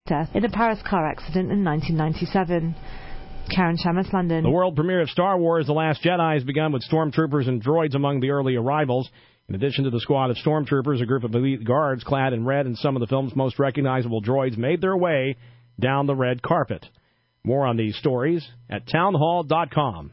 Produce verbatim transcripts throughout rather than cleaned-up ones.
death in a Paris car accident in nineteen ninety-seven. Karen Chamis, London. The world premiere of Star Wars The Last Jedi has begun with stormtroopers and droids among the early arrivals. In addition to the squad of stormtroopers, a group of elite guards clad in red and some of the film's most recognizable droids made their way down the red carpet. More on these stories at townhall dot com.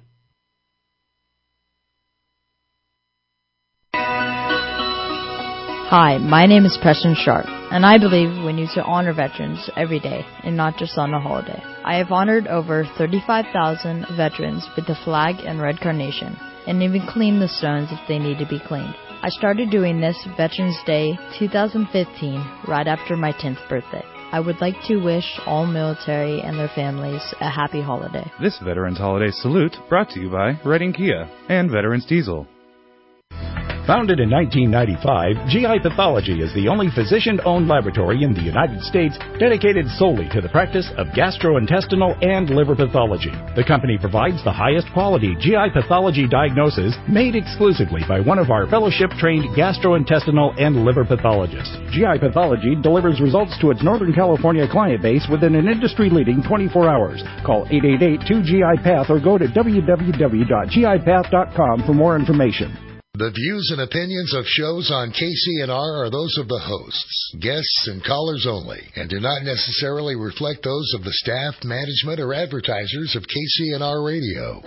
Hi, my name is Preston Sharp, and I believe we need to honor veterans every day and not just on a holiday. I have honored over thirty-five thousand veterans with the flag and red carnation, and even cleaned the stones if they need to be cleaned. I started doing this Veterans Day two thousand fifteen, right after my tenth birthday. I would like to wish all military and their families a happy holiday. This Veterans Holiday Salute brought to you by Reading Kia and Veterans Diesel. Founded in nineteen ninety-five, G I Pathology is the only physician-owned laboratory in the United States dedicated solely to the practice of gastrointestinal and liver pathology. The company provides the highest quality G I pathology diagnosis made exclusively by one of our fellowship-trained gastrointestinal and liver pathologists. G I Pathology delivers results to its Northern California client base within an industry-leading twenty-four hours. Call eight eight eight, two G I Path or go to w w w dot g i path dot com for more information. The views and opinions of shows on K C N R are those of the hosts, guests, and callers only, and do not necessarily reflect those of the staff, management, or advertisers of K C N R Radio.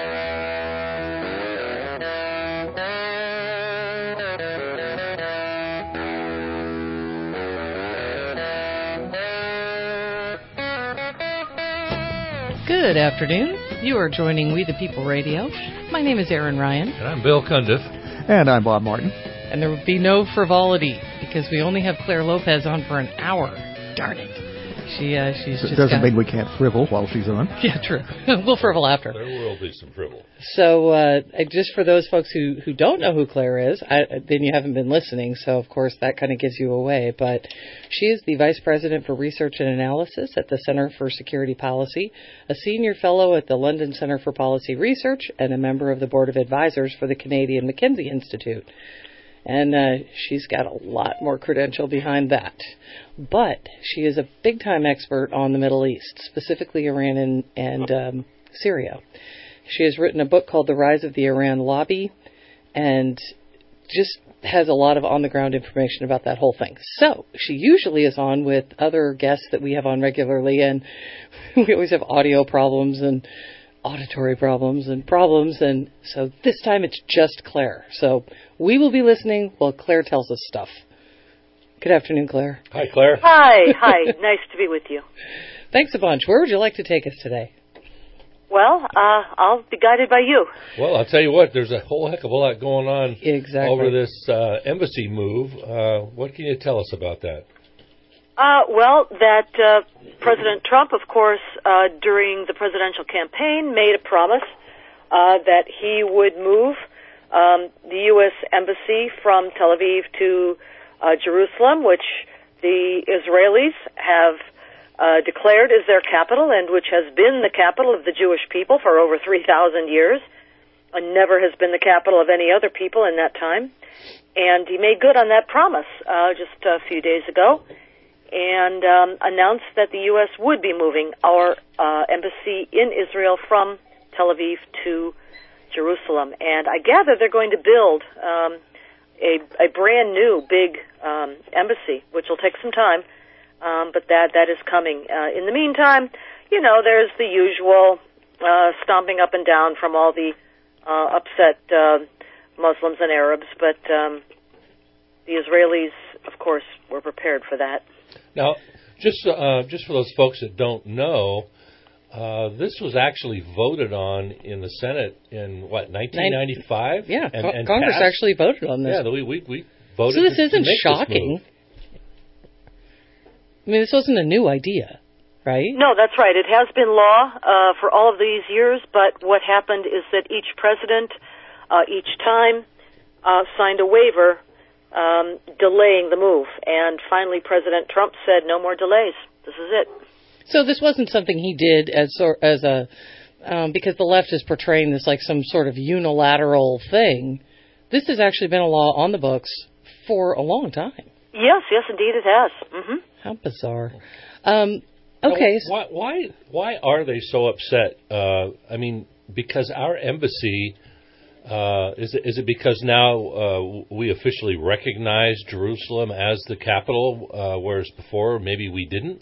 Good afternoon. You are joining We the People Radio. My name is Erin Ryan. And I'm Bill Cundiff. And I'm Bob Martin. And there would be no frivolity because we only have Claire Lopez on for an hour. Darn it. She, uh, she's it just doesn't got... mean we can't frivol while she's on. Yeah, true. We'll frivol after. There will be some frivol. So, uh, just for those folks who, who don't know who Claire is, I, then you haven't been listening, so of course that kind of gives you away. But she is the Vice President for Research and Analysis at the Center for Security Policy, a Senior Fellow at the London Center for Policy Research, and a member of the Board of Advisors for the Canadian McKinsey Institute. And uh, she's got a lot more credential behind that. But she is a big-time expert on the Middle East, specifically Iran and, and um, Syria. She has written a book called The Rise of the Iran Lobby and just has a lot of on-the-ground information about that whole thing. So she usually is on with other guests that we have on regularly, and we always have audio problems and auditory problems and problems, and so this time it's just Claire. So we will be listening while Claire tells us stuff. Good afternoon, Claire. Hi, Claire. Hi, hi. Nice to be with you. Thanks a bunch. Where would you like to take us today? Well, uh, I'll be guided by you. Well, I'll tell you what, there's a whole heck of a lot going on exactly. over this uh, embassy move. Uh, what can you tell us about that? Uh, well, that uh, President Trump, of course, uh, during the presidential campaign, made a promise uh, that he would move um, the U S embassy from Tel Aviv to uh, Jerusalem, which the Israelis have uh, declared is their capital and which has been the capital of the Jewish people for over three thousand years and never has been the capital of any other people in that time. And he made good on that promise uh, just a few days ago, and um, announced that the U S would be moving our uh, embassy in Israel from Tel Aviv to Jerusalem. And I gather they're going to build um, a, a brand new big um, embassy, which will take some time, um, but that that is coming. Uh, in the meantime, you know, there's the usual uh, stomping up and down from all the uh, upset uh, Muslims and Arabs, but um, the Israelis, of course, were prepared for that. Now, just uh, just for those folks that don't know, uh, this was actually voted on in the Senate in, what, nineteen ninety-five? Yeah, and, Co- and Congress passed. actually voted on this. Yeah, we, we, we voted So this to, isn't to make shocking. This move. I mean, this wasn't a new idea, right? No, that's right. It has been law uh, for all of these years, but what happened is that each president, uh, each time, uh, signed a waiver Um, delaying the move. And finally, President Trump said, no more delays. This is it. So this wasn't something he did as as a, um, because the left is portraying this like some sort of unilateral thing. This has actually been a law on the books for a long time. Yes, yes, indeed it has. Mm-hmm. How bizarre. Um, okay. Now, why, why why are they so upset? Uh, I mean, because our embassy, uh, is, it, is it because now uh, we officially recognize Jerusalem as the capital, uh, whereas before maybe we didn't?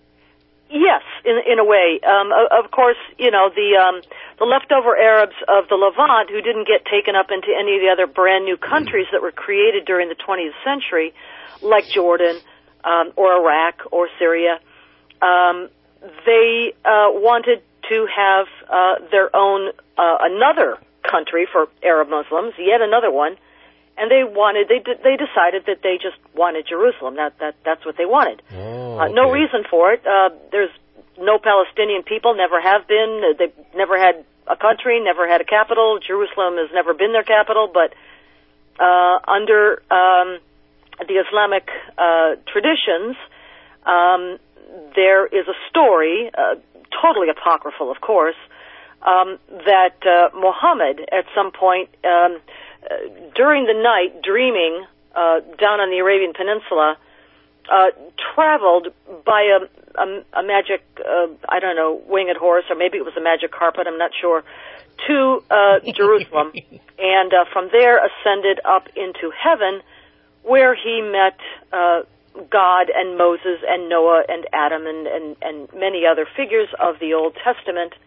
Yes, in in a way. Um, of course, you know, the um, the leftover Arabs of the Levant who didn't get taken up into any of the other brand new countries that were created during the twentieth century, like Jordan um, or Iraq or Syria, um, they uh, wanted to have uh, their own uh, another country for Arab Muslims, yet another one. And they wanted, they they decided that they just wanted Jerusalem. That that that's what they wanted. Oh, uh, okay. no reason for it. Uh, there's no Palestinian people, never have been. They've never had a country, never had a capital. Jerusalem has never been their capital. But uh, under um, the Islamic uh, traditions, um, there is a story, uh, totally apocryphal, of course, um, that uh, Muhammad at some point. Um, Uh, during the night, dreaming uh, down on the Arabian Peninsula, uh, traveled by a, a, a magic, uh, I don't know, winged horse, or maybe it was a magic carpet, I'm not sure, to uh, Jerusalem, and uh, from there ascended up into heaven, where he met uh, God and Moses and Noah and Adam and, and, and many other figures of the Old Testament.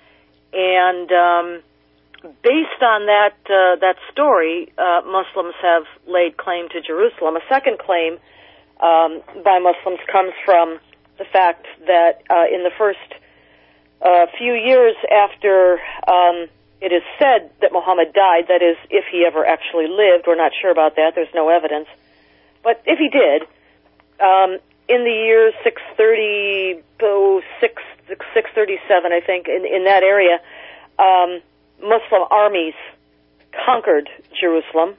And um based on that uh, that story, uh, Muslims have laid claim to Jerusalem. A second claim um, by Muslims comes from the fact that uh, in the first uh, few years after um, it is said that Muhammad died, that is, if he ever actually lived, we're not sure about that, there's no evidence, but if he did, um, in the year six thirty-six, six thirty-seven, I think, in, in that area, um, Muslim armies conquered Jerusalem,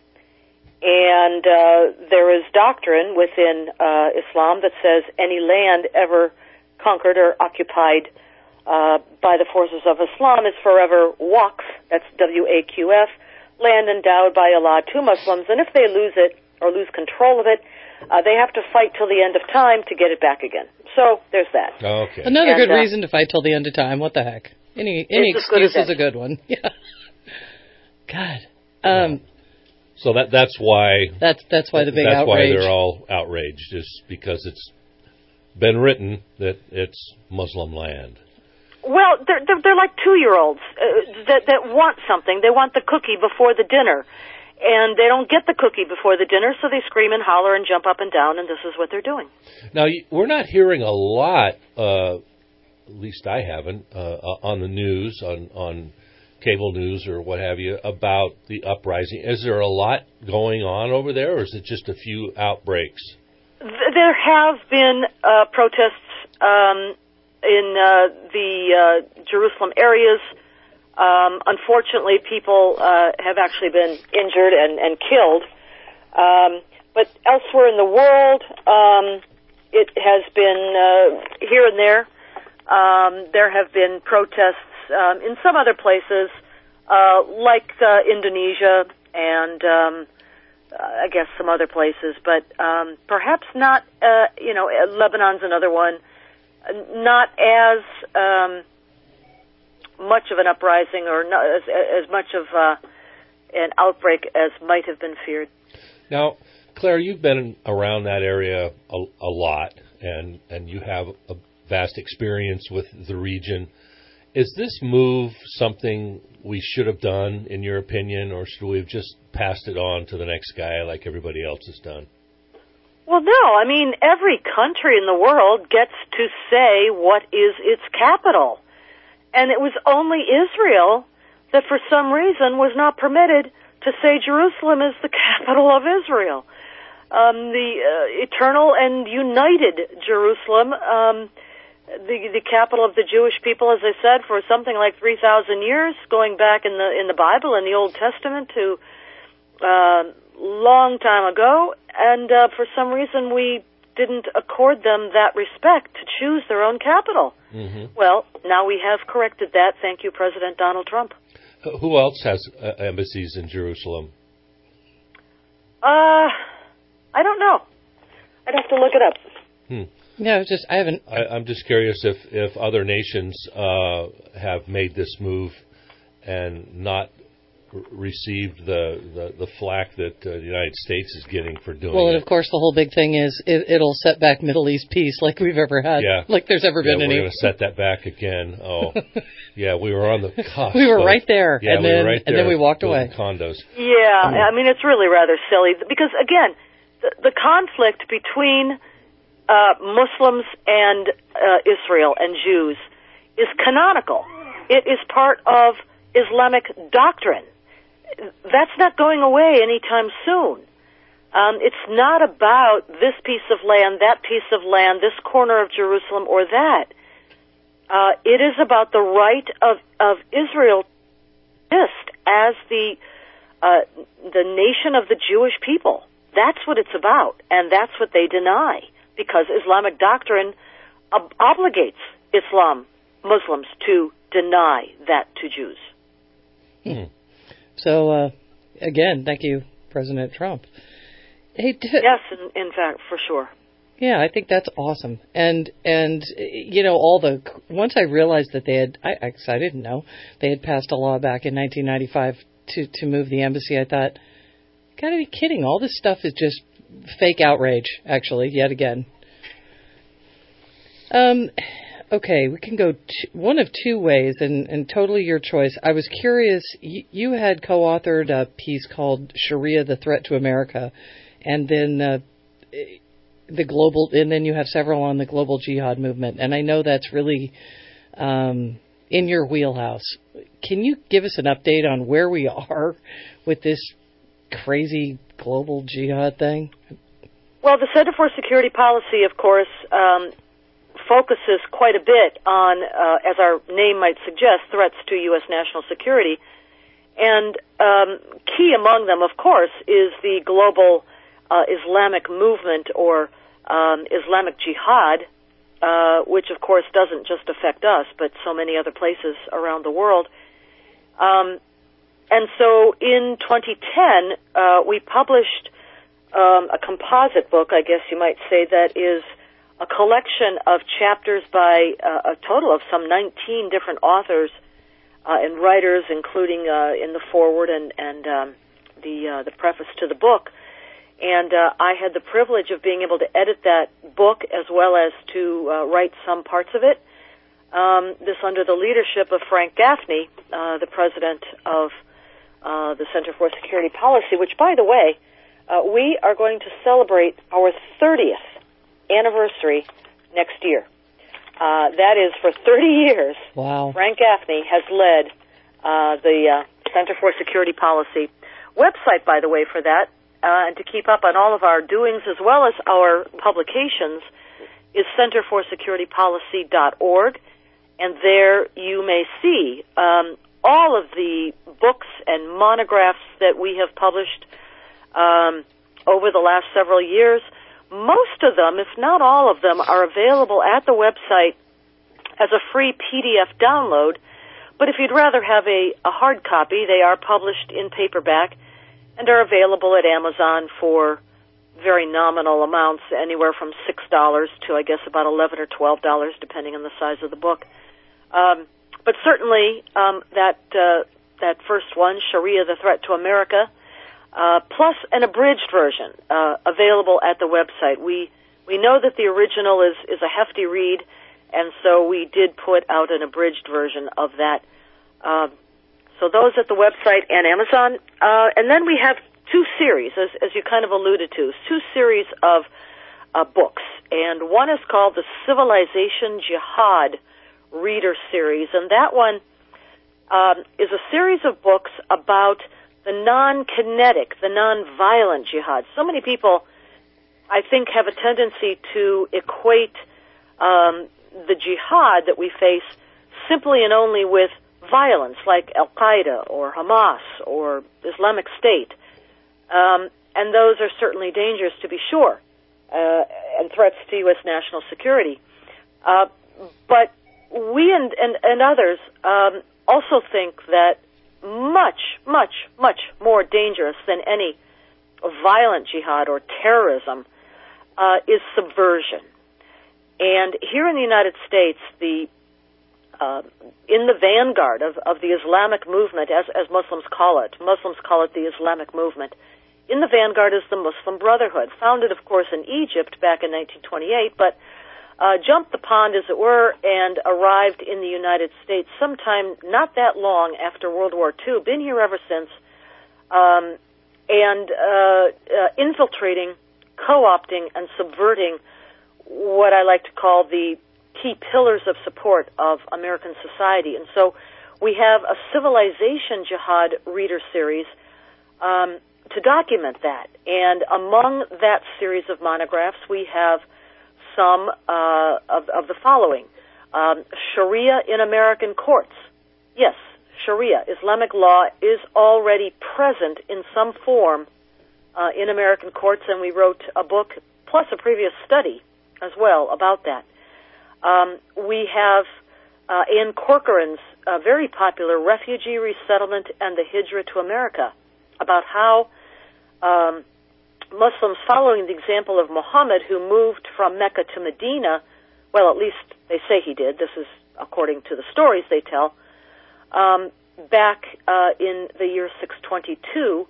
and uh, there is doctrine within uh, Islam that says any land ever conquered or occupied uh, by the forces of Islam is forever waqf, that's W A Q F, land endowed by Allah to Muslims, and if they lose it or lose control of it, uh, they have to fight till the end of time to get it back again. So there's that. Okay. Another and, good uh, reason to fight till the end of time. What the heck? Any any excuse is a good one. Yeah. God. Um, so that that's why that's that's why the big that's outrage. why they're all outraged, is because it's been written that it's Muslim land. Well, they're they're, they're like two-year-olds uh, that that want something. They want the cookie before the dinner, and they don't get the cookie before the dinner, so they scream and holler and jump up and down, and this is what they're doing. Now, we're not hearing a lot. Uh, At least I haven't, uh, on the news, on, on cable news or what have you, about the uprising. Is there a lot going on over there, or is it just a few outbreaks? There have been uh, protests um, in uh, the uh, Jerusalem areas. Um, unfortunately, people uh, have actually been injured and, and killed. Um, but elsewhere in the world, um, it has been uh, here and there. Um, there have been protests um, in some other places, uh, like uh, Indonesia and um, uh, I guess some other places, but um, perhaps not. Uh, you know, Lebanon's another one. Not as um, much of an uprising or not as, as much of uh, an outbreak as might have been feared. Now, Claire, you've been around that area a, a lot, and and you have a vast experience with the region. Is this move something we should have done, in your opinion, or should we have just passed it on to the next guy like everybody else has done? Well, no. I mean, every country in the world gets to say what is its capital. And it was only Israel that for some reason was not permitted to say Jerusalem is the capital of Israel. Um, the uh, eternal and united Jerusalem, um, the the capital of the Jewish people, as I said, for something like three thousand years, going back in the in the Bible and the Old Testament to uh, long time ago, and uh, for some reason we didn't accord them that respect to choose their own capital. Mm-hmm. Well, now we have corrected that. Thank you, President Donald Trump. Who else has uh, embassies in Jerusalem? Uh, I don't know. I'd have to look it up. Hmm. Yeah, it's just I haven't. I, I'm just curious if if other nations uh, have made this move and not received the, the, the flack that uh, the United States is getting for doing well, it. and of course, the whole big thing is it, it'll set back Middle East peace like we've ever had, yeah. like there's ever been yeah, any. We're going to set that back again. Oh, yeah, we were on the cusp. We were of, right there, yeah, and we then were right there and then we walked away. Condos. Yeah, I mean it's really rather silly because again, the, the conflict between uh, Muslims and uh, Israel and Jews is canonical. It is part of Islamic doctrine. That's not going away anytime soon. Um, it's not about this piece of land, that piece of land, this corner of Jerusalem or that. Uh, it is about the right of, of Israel to exist as the uh, the nation of the Jewish people. That's what it's about, and that's what they deny, because Islamic doctrine ob- obligates Islam, Muslims, to deny that to Jews. Hmm. So, uh, again, thank you, President Trump. Hey, d- yes, in, in fact, for sure. Yeah, I think that's awesome. And, and you know, all the, once I realized that they had, I, I didn't know, they had passed a law back in nineteen ninety-five to, to move the embassy, I thought, gotta be kidding. All this stuff is just fake outrage, actually, yet again. Um, okay, we can go t- one of two ways, and, and totally your choice. I was curious, you, you had co-authored a piece called Sharia, the Threat to America, and then uh, the global, and then you have several on the global jihad movement, and I know that's really um, in your wheelhouse. Can you give us an update on where we are with this crazy global jihad thing? Well, the Center for Security Policy, of course, um, focuses quite a bit on, uh, as our name might suggest, threats to U S national security. And um, key among them, of course, is the global uh, Islamic movement or um, Islamic jihad, uh, which, of course, doesn't just affect us, but so many other places around the world. Um, and so in twenty ten, uh, we published um, a composite book, I guess you might say, that is a collection of chapters by uh, a total of some nineteen different authors uh, and writers, including uh, in the foreword and, and um, the uh, the preface to the book. And uh, I had the privilege of being able to edit that book as well as to uh, write some parts of it. Um, this under the leadership of Frank Gaffney, uh, the president of uh, the Center for Security Policy, which, by the way, uh, we are going to celebrate our thirtieth anniversary next year. Uh, that is, for thirty years, wow. Frank Gaffney has led uh, the uh, Center for Security Policy. Website, by the way, for that, uh, and to keep up on all of our doings as well as our publications, is center for security policy dot org. And there you may see um, all of the books and monographs that we have published um, over the last several years. Most of them, if not all of them, are available at the website as a free P D F download. But if you'd rather have a, a hard copy, they are published in paperback and are available at Amazon for very nominal amounts, anywhere from six dollars to, I guess, about eleven or twelve dollars, depending on the size of the book. Um, but certainly um, that uh, that first one, Sharia, the Threat to America, Uh, plus an abridged version uh, available at the website. We we know that the original is, is a hefty read, and so we did put out an abridged version of that. Uh, so those at the website and Amazon. Uh, and then we have two series, as, as you kind of alluded to, two series of uh, books. And one is called the Civilization Jihad Reader Series, and that one um, is a series of books about the non-kinetic, the non-violent jihad. So many people, I think, have a tendency to equate um, the jihad that we face simply and only with violence, like Al-Qaeda or Hamas or Islamic State. Um, and those are certainly dangerous, to be sure, uh, and threats to U S national security. Uh, but we and, and, and others um, also think that much, much, much more dangerous than any violent jihad or terrorism uh, is subversion. And here in the United States, the uh, in the vanguard of, of the Islamic movement, as, as Muslims call it, Muslims call it the Islamic movement, in the vanguard is the Muslim Brotherhood, founded, of course, in Egypt back in nineteen twenty-eight, but uh, jumped the pond, as it were, and arrived in the United States sometime not that long after World War Two. Been here ever since, um, and uh, uh, infiltrating, co-opting, and subverting what I like to call the key pillars of support of American society. And so we have a Civilization Jihad reader series um, to document that. And among that series of monographs, we have some uh, of, of the following. Um, Sharia in American courts. Yes, Sharia, Islamic law, is already present in some form uh, in American courts, and we wrote a book plus a previous study as well about that. Um, we have uh, Ann Corcoran's uh, very popular Refugee Resettlement and the Hijra to America, about how um, Muslims, following the example of Muhammad, who moved from Mecca to Medina, well, at least they say he did, this is according to the stories they tell, um, back uh, in the year six twenty-two,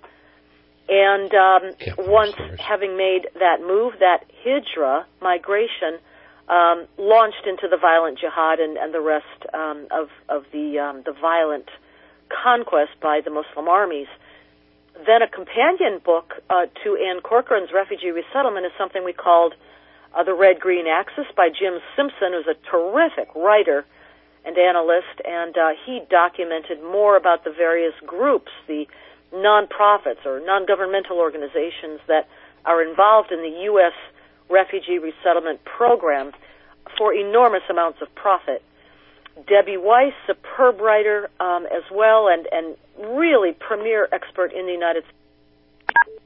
and um, once having made that move, that hijra, migration, um, launched into the violent jihad and, and the rest um, of, of the, um, the violent conquest by the Muslim armies. Then a companion book uh, to Ann Corcoran's Refugee Resettlement is something we called uh, The Red-Green Axis by Jim Simpson, who's a terrific writer and analyst, and uh, he documented more about the various groups, the non-profits or non-governmental organizations that are involved in the U S refugee resettlement program for enormous amounts of profit. Debbie Weiss, superb writer um, as well, and, and really premier expert in the United States.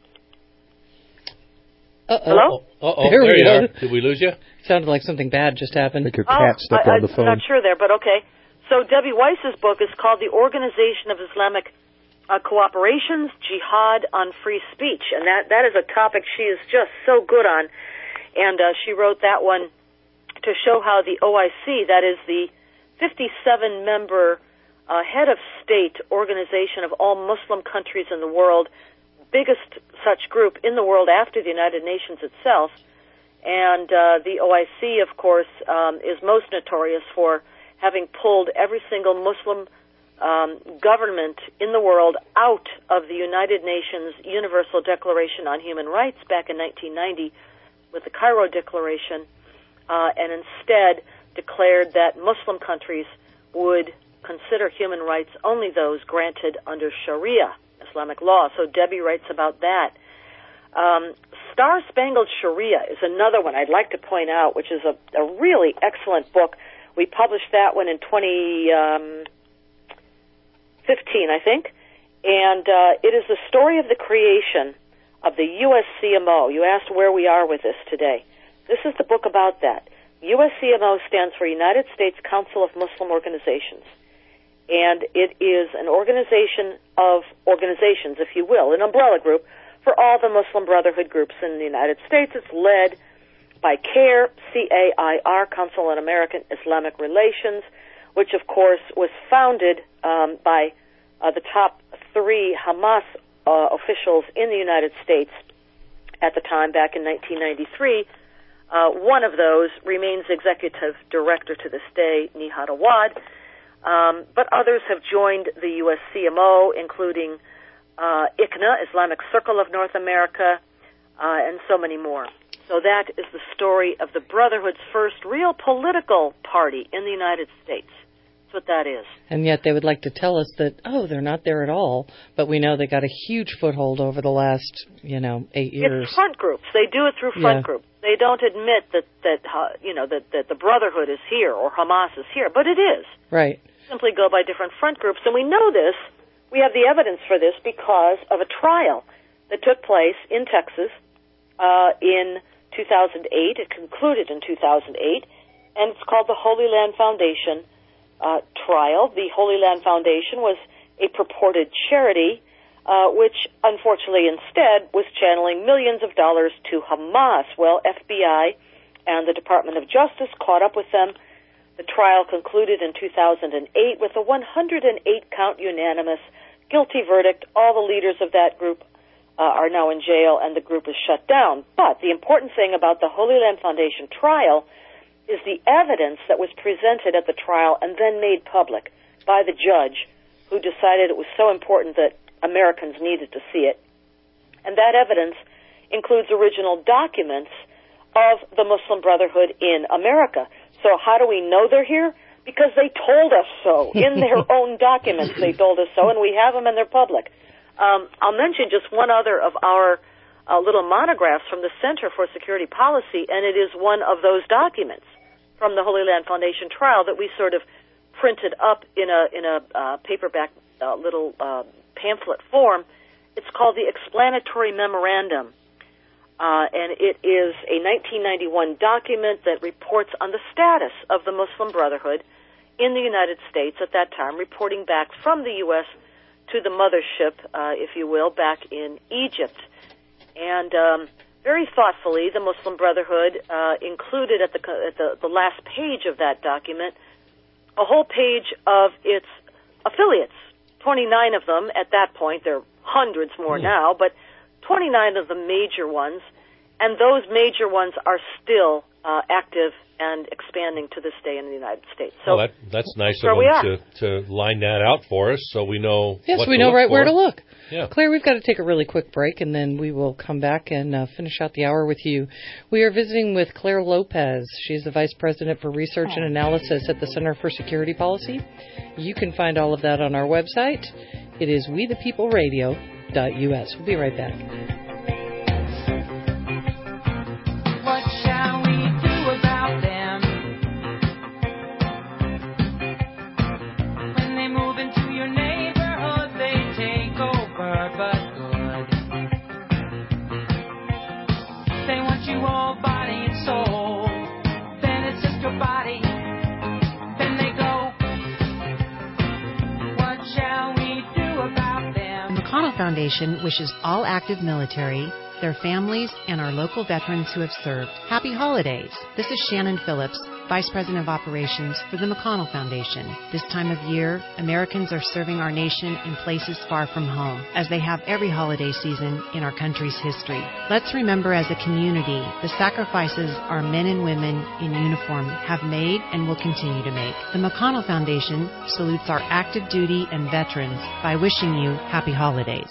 Uh-oh. Hello? Uh-oh, there, there we you are. are. Did we lose you? Sounded like something bad just happened. I think your Oh, cat stepped I, on the phone. I'm not sure there, but okay. So Debbie Weiss's book is called The Organization of Islamic uh, Cooperations, Jihad on Free Speech, and that, that is a topic she is just so good on. And uh, she wrote that one to show how the O I C, that is the fifty-seven member uh, head of state organization of all Muslim countries in the world, biggest such group in the world after the United Nations itself. And uh, the O I C, of course, um, is most notorious for having pulled every single Muslim um, government in the world out of the United Nations Universal Declaration on Human Rights back in nineteen ninety with the Cairo Declaration, uh, and instead declared that Muslim countries would consider human rights only those granted under Sharia, Islamic law. So Debbie writes about that. Um, Star Spangled Sharia is another one I'd like to point out, which is a, a really excellent book. We published that one in twenty fifteen, I think, and uh, it is the story of the creation of the U S C M O. You asked where we are with this today. This is the book about that. U S C M O stands for United States Council of Muslim Organizations, and it is an organization of organizations, if you will, an umbrella group for all the Muslim Brotherhood groups in the United States. It's led by CAIR, C A I R, Council on American Islamic Relations, which, of course, was founded um, by uh, the top three Hamas uh, officials in the United States at the time, back in nineteen ninety-three. Uh, one of those remains executive director to this day, Nihad Awad, um, but others have joined the U S C M O, including uh, I C N A, Islamic Circle of North America, uh, and so many more. So that is the story of the Brotherhood's first real political party in the United States. That's what that is. And yet they would like to tell us that, oh, they're not there at all, but we know they got a huge foothold over the last, you know, eight years. It's front groups. They do it through front Yeah. groups. They don't admit that, that uh, you know, that, that the Brotherhood is here or Hamas is here, but it is. Right. Simply go by different front groups. And we know this, we have the evidence for this because of a trial that took place in Texas uh, in two thousand eight. It concluded in two thousand eight, and it's called the Holy Land Foundation uh, trial. The Holy Land Foundation was a purported charity, uh, which unfortunately instead was channeling millions of dollars to Hamas. Well, F B I and the Department of Justice caught up with them. The trial concluded in two thousand eight with a one hundred eight count unanimous guilty verdict. All the leaders of that group uh, are now in jail, and the group is shut down. But the important thing about the Holy Land Foundation trial is the evidence that was presented at the trial and then made public by the judge, who decided it was so important that Americans needed to see it. And that evidence includes original documents of the Muslim Brotherhood in America. So how do we know they're here? Because they told us so. In their own documents, they told us so, and we have them and they're public. Um, I'll mention just one other of our uh, little monographs from the Center for Security Policy, and it is one of those documents from the Holy Land Foundation trial that we sort of printed up in a in a uh, paperback uh, little uh, pamphlet form. It's called the Explanatory Memorandum, uh, and it is a nineteen ninety-one document that reports on the status of the Muslim Brotherhood in the United States at that time, reporting back from the U S to the mothership, uh, if you will, back in Egypt. And um, very thoughtfully, the Muslim Brotherhood uh, included at the, at the the last page of that document a whole page of its affiliates, twenty-nine of them at that point. There are hundreds more mm. now, but twenty-nine of the major ones, and those major ones are still uh, active and expanding to this day in the United States. So well, that, that's nice of them to, to line that out for us so we know Yes, what we to know look right for. where to look. Yeah. Claire, we've got to take a really quick break, and then we will come back and uh, finish out the hour with you. We are visiting with Claire Lopez. She's the Vice President for Research and Analysis at the Center for Security Policy. You can find all of that on our website. It is we the people radio dot U S. We'll be right back. What shall we do about them? When they move into your neighborhood, they take over, but good. They want you all body and soul. Then it's just your body. Then they go. What shall we do about them? The McConnell Foundation wishes all active military, their families, and our local veterans who have served happy holidays. This is Shannon Phillips, Vice President of Operations for the McConnell Foundation. This time of year, Americans are serving our nation in places far from home, as they have every holiday season in our country's history. Let's remember as a community the sacrifices our men and women in uniform have made and will continue to make. The McConnell Foundation salutes our active duty and veterans by wishing you happy holidays.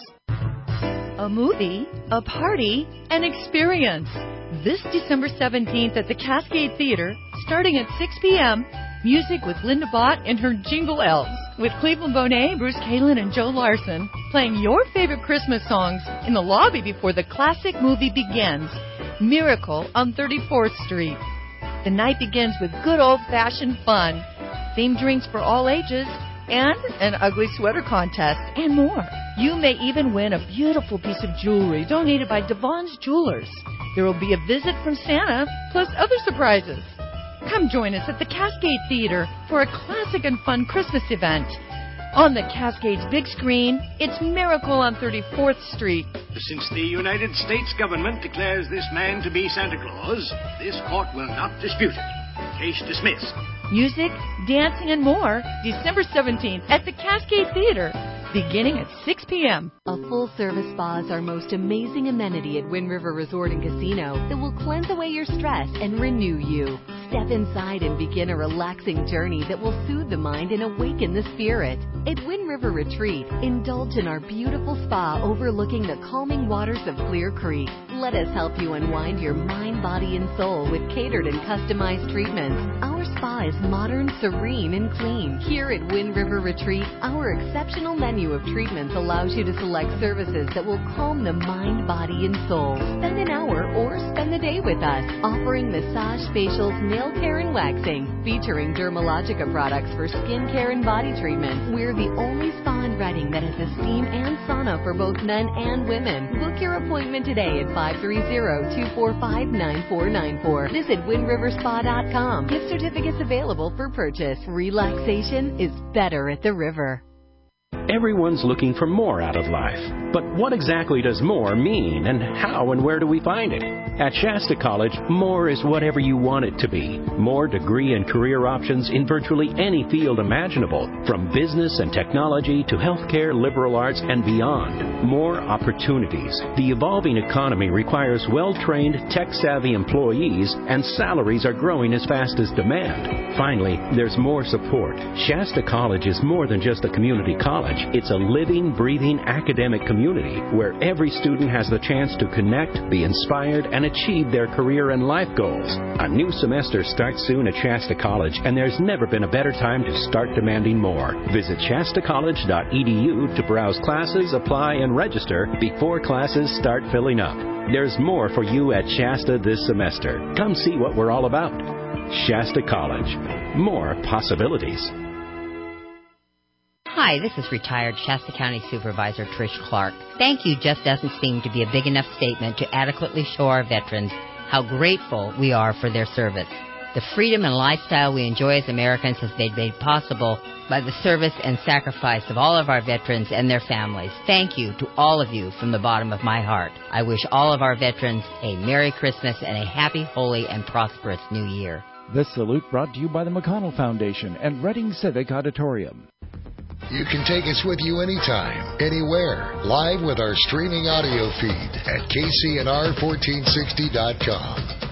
A movie, a party, an experience. This December seventeenth at the Cascade Theater, starting at six p.m., music with Linda Bott and her Jingle Elves, with Cleveland Bonet, Bruce Kalin, and Joe Larson, playing your favorite Christmas songs in the lobby before the classic movie begins. Miracle on thirty-fourth Street. The night begins with good old-fashioned fun, themed drinks for all ages, and an ugly sweater contest, and more. You may even win a beautiful piece of jewelry donated by Devon's Jewelers. There will be a visit from Santa, plus other surprises. Come join us at the Cascade Theater for a classic and fun Christmas event. On the Cascade's big screen, it's Miracle on thirty-fourth Street. Since the United States government declares this man to be Santa Claus, this court will not dispute it. Case dismissed. Music, dancing, and more, December seventeenth at the Cascade Theater, beginning at six p.m. A full-service spa is our most amazing amenity at Wind River Resort and Casino that will cleanse away your stress and renew you. Step inside and begin a relaxing journey that will soothe the mind and awaken the spirit. At Wind River Retreat, indulge in our beautiful spa overlooking the calming waters of Clear Creek. Let us help you unwind your mind, body, and soul with catered and customized treatments. Our spa is modern, serene, and clean. Here at Wind River Retreat, our exceptional menu of treatments allows you to select services that will calm the mind, body, and soul. Spend an hour or spend the day with us, offering massage, facials, nail care, and waxing, featuring Dermalogica products for skin care and body treatment. We're the only spa in Reading that has a steam and sauna for both men and women. Book your appointment today at five three zero, two four five, nine four nine four. Visit wind river spa dot com. Gift certificates available for purchase. Relaxation is better at the river. Everyone's looking for more out of life. But what exactly does more mean, and how and where do we find it? At Shasta College, more is whatever you want it to be. More degree and career options in virtually any field imaginable, from business and technology to healthcare, liberal arts, and beyond. More opportunities. The evolving economy requires well-trained, tech-savvy employees, and salaries are growing as fast as demand. Finally, there's more support. Shasta College is more than just a community college. It's a living, breathing academic community where every student has the chance to connect, be inspired, and achieve their career and life goals. A new semester starts soon at Shasta College, and there's never been a better time to start demanding more. Visit shasta college dot e d u to browse classes, apply, and register before classes start filling up. There's more for you at Shasta this semester. Come see what we're all about. Shasta College. More possibilities. Hi, this is retired Shasta County Supervisor Trish Clark. Thank you just doesn't seem to be a big enough statement to adequately show our veterans how grateful we are for their service. The freedom and lifestyle we enjoy as Americans has been made possible by the service and sacrifice of all of our veterans and their families. Thank you to all of you from the bottom of my heart. I wish all of our veterans a Merry Christmas and a happy, holy, and prosperous New Year. This salute brought to you by the McConnell Foundation and Reading Civic Auditorium. You can take us with you anytime, anywhere, live with our streaming audio feed at K C N R fourteen sixty dot com.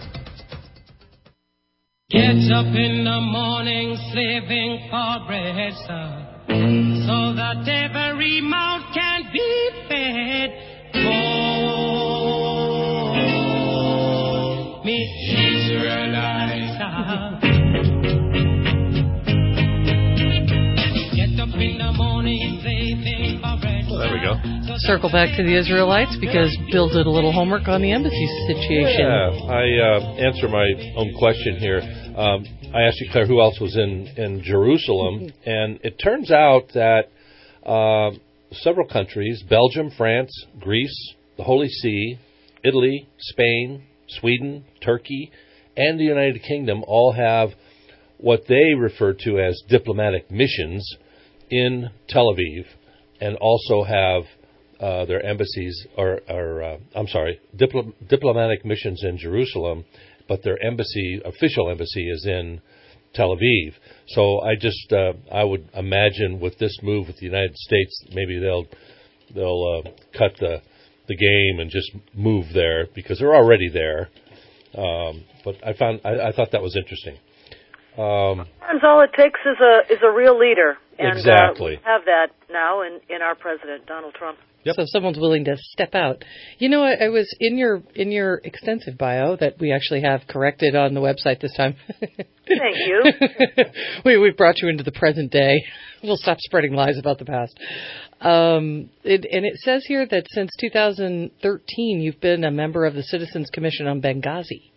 Get up in the morning, slaving for bread, son, so that every mouth can be fed. Oh, me Israelites, get up in the morning, slaving for bread. Well, there we go. Circle back to the Israelites because Bill did a little homework on the embassy situation. Yeah, I uh, answer my own question here. Um, I asked you, Claire, who else was in, in Jerusalem, and it turns out that uh, several countries, Belgium, France, Greece, the Holy See, Italy, Spain, Sweden, Turkey, and the United Kingdom all have what they refer to as diplomatic missions in Tel Aviv, and also have uh, their embassies, or, or uh, I'm sorry, dipl- diplomatic missions in Jerusalem, but their embassy, official embassy, is in Tel Aviv. So I just, uh, I would imagine with this move with the United States, maybe they'll they'll uh, cut the the game and just move there because they're already there. Um, but I found, I, I thought that was interesting. Um, Sometimes all it takes is a is a real leader, and exactly. uh, we have that now in, in our president, Donald Trump. Yep. So someone's willing to step out. You know, I, I was in your in your extensive bio that we actually have corrected on the website this time. Thank you. we we brought you into the present day. We'll stop spreading lies about the past. Um, it, and it says here that since two thousand thirteen, you've been a member of the Citizens Commission on Benghazi.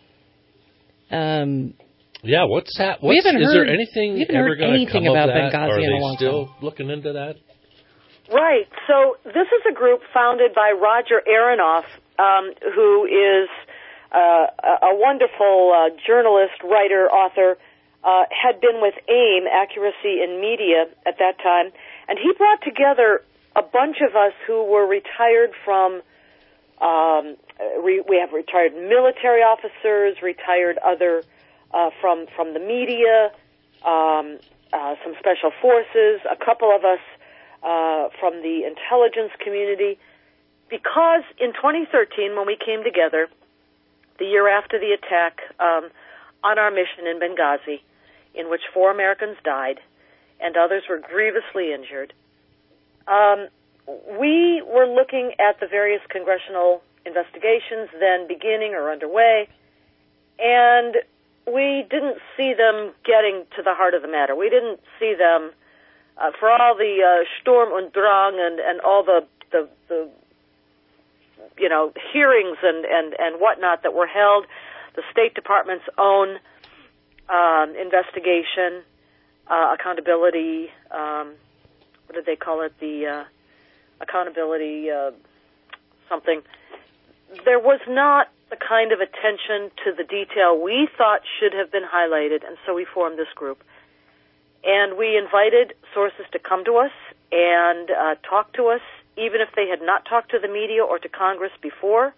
Um. Yeah, what's that? What's, we haven't is heard, there anything we haven't ever heard going to anything come about of that? Benghazi Are in a they long still time. looking into that? Right. So this is a group founded by Roger Aronoff, um, who is uh, a wonderful uh, journalist, writer, author, uh, had been with AIM, Accuracy in Media, at that time, and he brought together a bunch of us who were retired from, um, re- we have retired military officers, retired other uh, from from the media, um, uh, some special forces, a couple of us Uh, from the intelligence community, because in twenty thirteen, when we came together, the year after the attack um, on our mission in Benghazi, in which four Americans died and others were grievously injured, um, we were looking at the various congressional investigations then beginning or underway, and we didn't see them getting to the heart of the matter. We didn't see them Uh, for all the uh, Sturm und Drang and, and all the, the, the, you know, hearings and, and, and whatnot that were held, the State Department's own um, investigation, uh, accountability, um, what did they call it, the uh, accountability uh, something, there was not the kind of attention to the detail we thought should have been highlighted, and so we formed this group. And we invited sources to come to us and uh, talk to us, even if they had not talked to the media or to Congress before.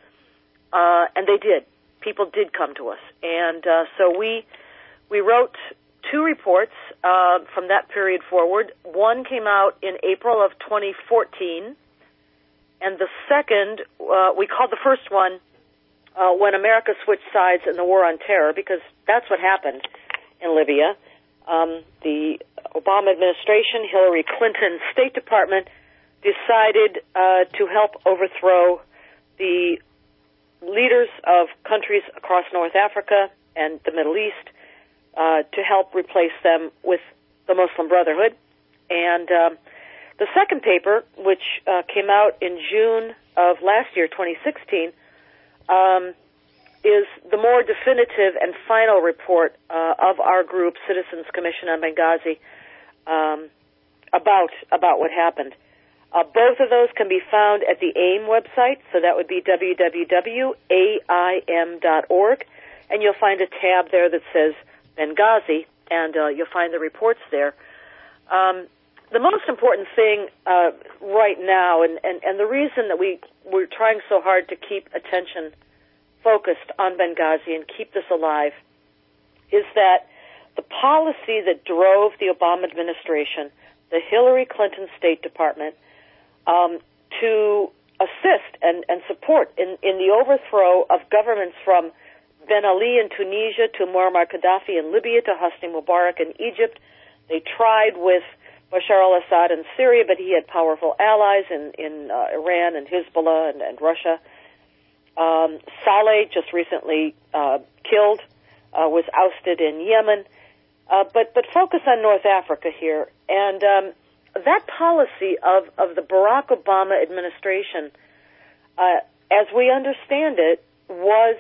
Uh, and they did. People did come to us. And uh, so we we wrote two reports uh, from that period forward. One came out in April of twenty fourteen, and the second, uh, we called the first one uh, When America Switched Sides in the War on Terror, because that's what happened in Libya. Um, the Obama administration, Hillary Clinton State Department, decided uh, to help overthrow the leaders of countries across North Africa and the Middle East uh, to help replace them with the Muslim Brotherhood. And um, the second paper, which uh, came out in June of last year, twenty sixteen, um, is the more definitive and final report uh, of our group, Citizens Commission on Benghazi, um, about about what happened. Uh, both of those can be found at the AIM website, so that would be w w w dot a i m dot org, and you'll find a tab there that says Benghazi, and uh, you'll find the reports there. Um, the most important thing uh, right now, and, and, and the reason that we, we're trying so hard to keep attention focused on Benghazi and keep this alive, is that the policy that drove the Obama administration, the Hillary Clinton State Department, um, to assist and, and support in, in the overthrow of governments from Ben Ali in Tunisia to Muammar Gaddafi in Libya to Hosni Mubarak in Egypt. They tried with Bashar al-Assad in Syria, but he had powerful allies in, in uh, Iran and Hezbollah and, and Russia. Um, Saleh, just recently uh, killed, uh, was ousted in Yemen. Uh, but, but focus on North Africa here. And um, that policy of, of the Barack Obama administration, uh, as we understand it, was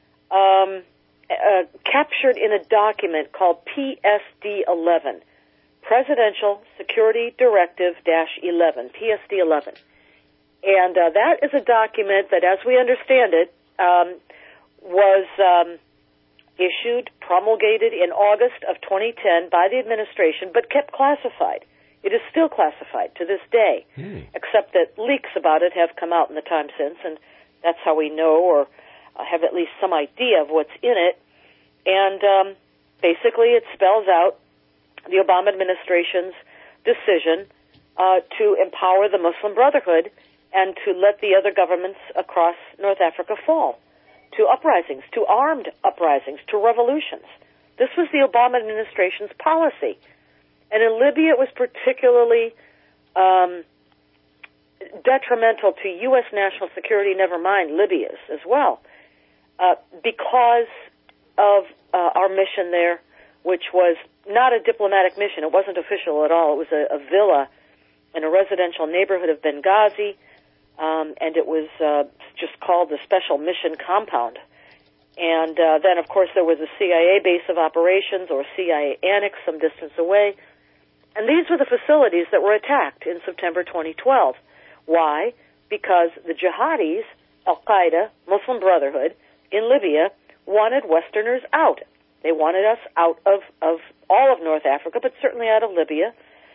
um, uh, captured in a document called P S D eleven, Presidential Security Directive eleven, P S D eleven. And uh, that is a document that, as we understand it, um, was um, issued, promulgated in August of twenty ten by the administration, but kept classified. It is still classified to this day, mm. except that leaks about it have come out in the time since, and that's how we know or uh, have at least some idea of what's in it. And um, basically it spells out the Obama administration's decision uh, to empower the Muslim Brotherhood and to let the other governments across North Africa fall to uprisings, to armed uprisings, to revolutions. This was the Obama administration's policy. And in Libya, it was particularly um, detrimental to U S national security, never mind Libya's as well, uh, because of uh, our mission there, which was not a diplomatic mission. It wasn't official at all. It was a, a villa in a residential neighborhood of Benghazi, um, and it was uh, just called the Special Mission Compound. And uh, then, of course, there was a C I A base of operations, or C I A annex some distance away. And these were the facilities that were attacked in September twenty twelve. Why? Because the jihadis, Al-Qaeda, Muslim Brotherhood, in Libya, wanted Westerners out. They wanted us out of, of all of North Africa, but certainly out of Libya.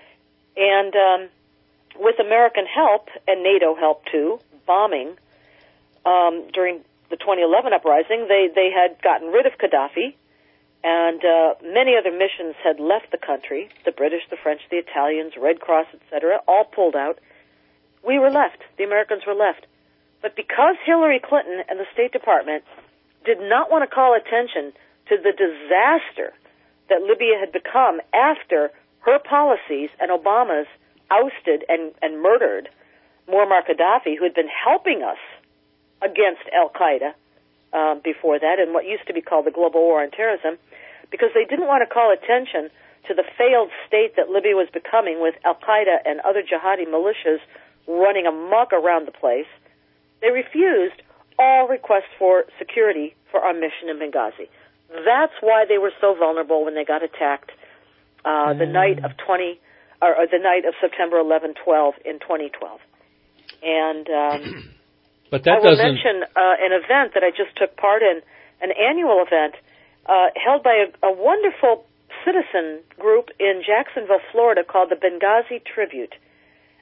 And um, with American help, and NATO help too, bombing, um, during the twenty eleven uprising, they, they had gotten rid of Gaddafi, and uh, many other missions had left the country, the British, the French, the Italians, Red Cross, et cetera, all pulled out. We were left. The Americans were left. But because Hillary Clinton and the State Department did not want to call attention to the disaster that Libya had become after her policies and Obama's ousted and, and murdered Muammar Gaddafi, who had been helping us against Al-Qaeda um, before that, in what used to be called the global war on terrorism, because they didn't want to call attention to the failed state that Libya was becoming with Al-Qaeda and other jihadi militias running amok around the place. They refused all requests for security for our mission in Benghazi. That's why they were so vulnerable when they got attacked uh, the night of twenty, or, or the night of September eleventh, twelve in twenty twelve. And um, but that I will doesn't mention uh, an event that I just took part in, an annual event uh, held by a, a wonderful citizen group in Jacksonville, Florida, called the Benghazi Tribute.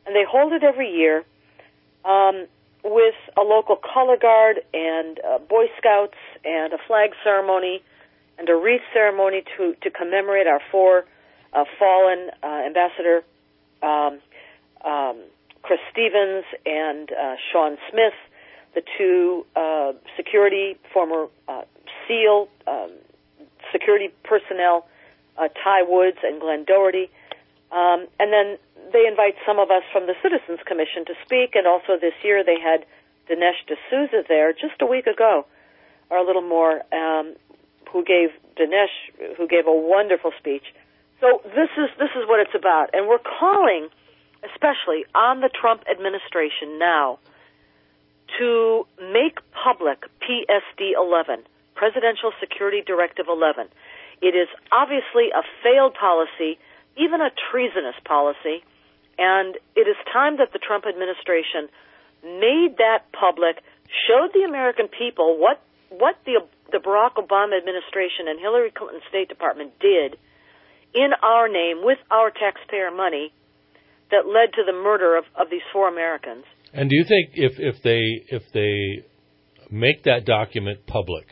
and they hold it every year um, with a local color guard and uh, Boy Scouts and a flag ceremony and a wreath ceremony to, to commemorate our four uh, fallen uh, ambassador um, um, Chris Stevens and uh, Sean Smith, the two uh, security, former uh, SEAL um, security personnel, uh, Ty Woods and Glenn Doherty. Um, and then they invite some of us from the Citizens Commission to speak, and also this year they had Dinesh D'Souza there just a week ago, or a little more, um, who gave Dinesh, who gave a wonderful speech. So this is this is what it's about, and we're calling, especially on the Trump administration now, to make public P S D eleven, Presidential Security Directive eleven. It is obviously a failed policy, even a treasonous policy, and it is time that the Trump administration made that public, showed the American people what what the the Barack Obama administration and Hillary Clinton State Department did in our name, with our taxpayer money, that led to the murder of, of these four Americans. And do you think if, if they if they make that document public,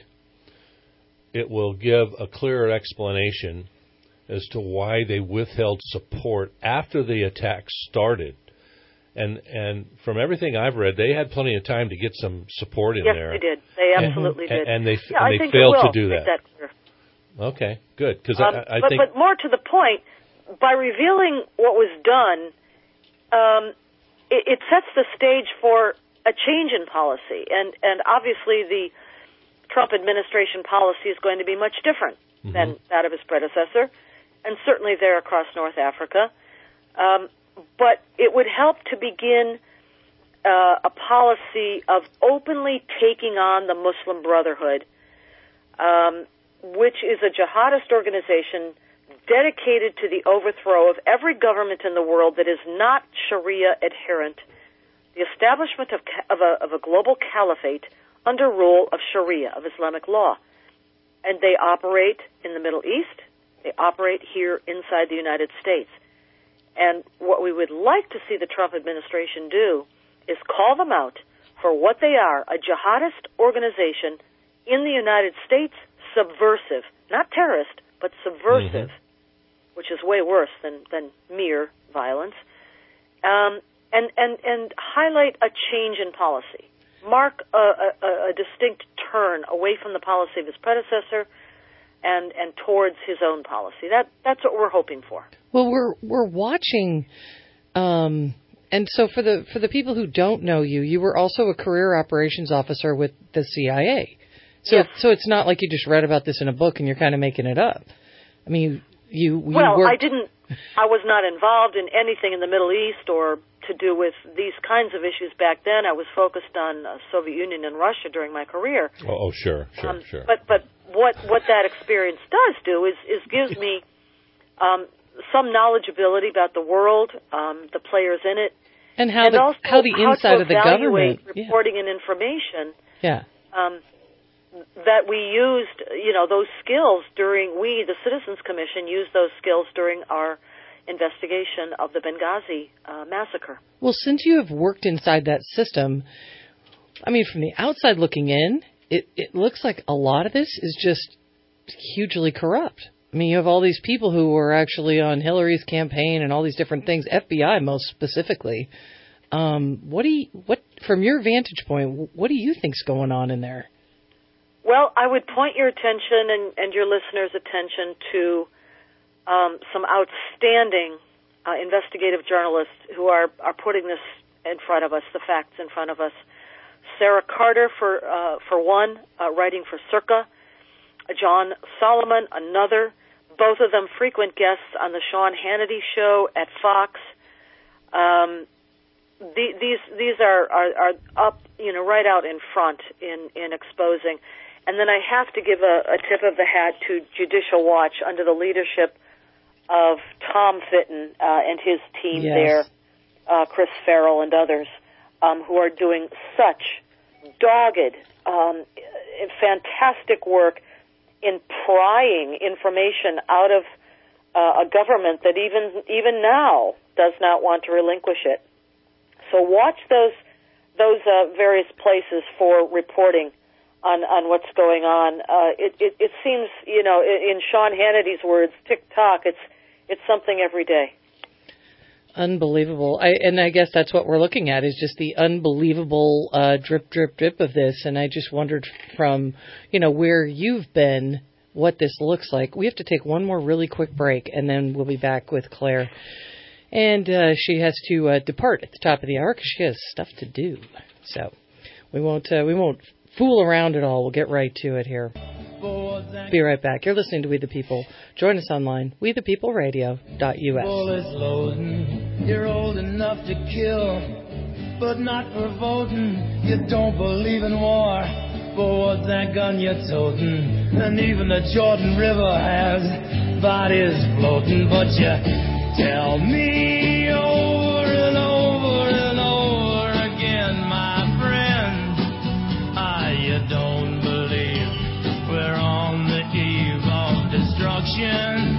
it will give a clearer explanation as to why they withheld support after the attack started? And and from everything I've read, they had plenty of time to get some support in yes, there. Yes, they did. They absolutely and, did. And they yeah, and I they think failed it will to do make that. that clear. Okay, good. Because um, I, I but, think, but more to the point, by revealing what was done, um, it, it sets the stage for a change in policy, and and obviously the Trump administration policy is going to be much different mm-hmm. than that of his predecessor, and certainly there across North Africa. Um, but it would help to begin uh, a policy of openly taking on the Muslim Brotherhood, um, which is a jihadist organization dedicated to the overthrow of every government in the world that is not Sharia adherent, the establishment of, of, a, of a global caliphate under rule of Sharia, of Islamic law. And they operate in the Middle East. They operate here inside the United States. And what we would like to see the Trump administration do is call them out for what they are, a jihadist organization in the United States, subversive, not terrorist, but subversive, mm-hmm. which is way worse than, than mere violence, um, and, and, and highlight a change in policy. Mark a, a, a distinct turn away from the policy of his predecessor and, and towards his own policy. That that's what we're hoping for. Well, we're we're watching, um, and so for the for the people who don't know you, you were also a career operations officer with the C I A. So yes. so it's not like you just read about this in a book and you're kind of making it up. I mean, you you, you well, worked... I didn't. I was not involved in anything in the Middle East or to do with these kinds of issues back then. I was focused on uh, Soviet Union and Russia during my career. Oh, oh sure, sure, um, sure. But but what what that experience does do is is gives me um, some knowledgeability about the world, um, the players in it, and how and the also how the inside how of the government reporting yeah. and information. Yeah. Um, that we used, you know, those skills during, we, the Citizens Commission, used those skills during our investigation of the Benghazi uh, massacre. Well, since you have worked inside that system, I mean, from the outside looking in, it, it looks like a lot of this is just hugely corrupt. I mean, you have all these people who were actually on Hillary's campaign and all these different things, F B I most specifically. Um, what do you, what, from your vantage point, what do you think's going on in there? Well, I would point your attention and, and your listeners' attention to um, some outstanding uh, investigative journalists who are, are putting this in front of us, the facts in front of us. Sarah Carter, for uh, for one, uh, writing for Circa. John Solomon, another. Both of them frequent guests on the Sean Hannity show at Fox. Um, the, these these are, are, are up, you know, right out in front in, in exposing. And then I have to give a, a tip of the hat to Judicial Watch under the leadership of Tom Fitton uh, and his team yes. there, uh, Chris Farrell and others, um, who are doing such dogged, um, fantastic work in prying information out of uh, a government that even even now does not want to relinquish it. So watch those those uh, various places for reporting on, on what's going on. Uh, it, it, it seems, you know, in Sean Hannity's words, tick-tock, it's, it's something every day. Unbelievable. I, and I guess that's what we're looking at, is just the unbelievable uh, drip, drip, drip of this. And I just wondered from, you know, where you've been, what this looks like. We have to take one more really quick break, and then we'll be back with Claire. And uh, she has to uh, depart at the top of the hour because she has stuff to do. So we won't uh, we won't fool around at all. We'll get right to it here. Be right back. You're listening to We the People. Join us online, we the people radio dot U S. Bullets loading. You're old enough to kill, but not for voting. You don't believe in war, but what's that gun you're toting? And even the Jordan River has bodies floating, but you tell me over and over and over again, my friend, ah, you don't believe we're on the eve of destruction.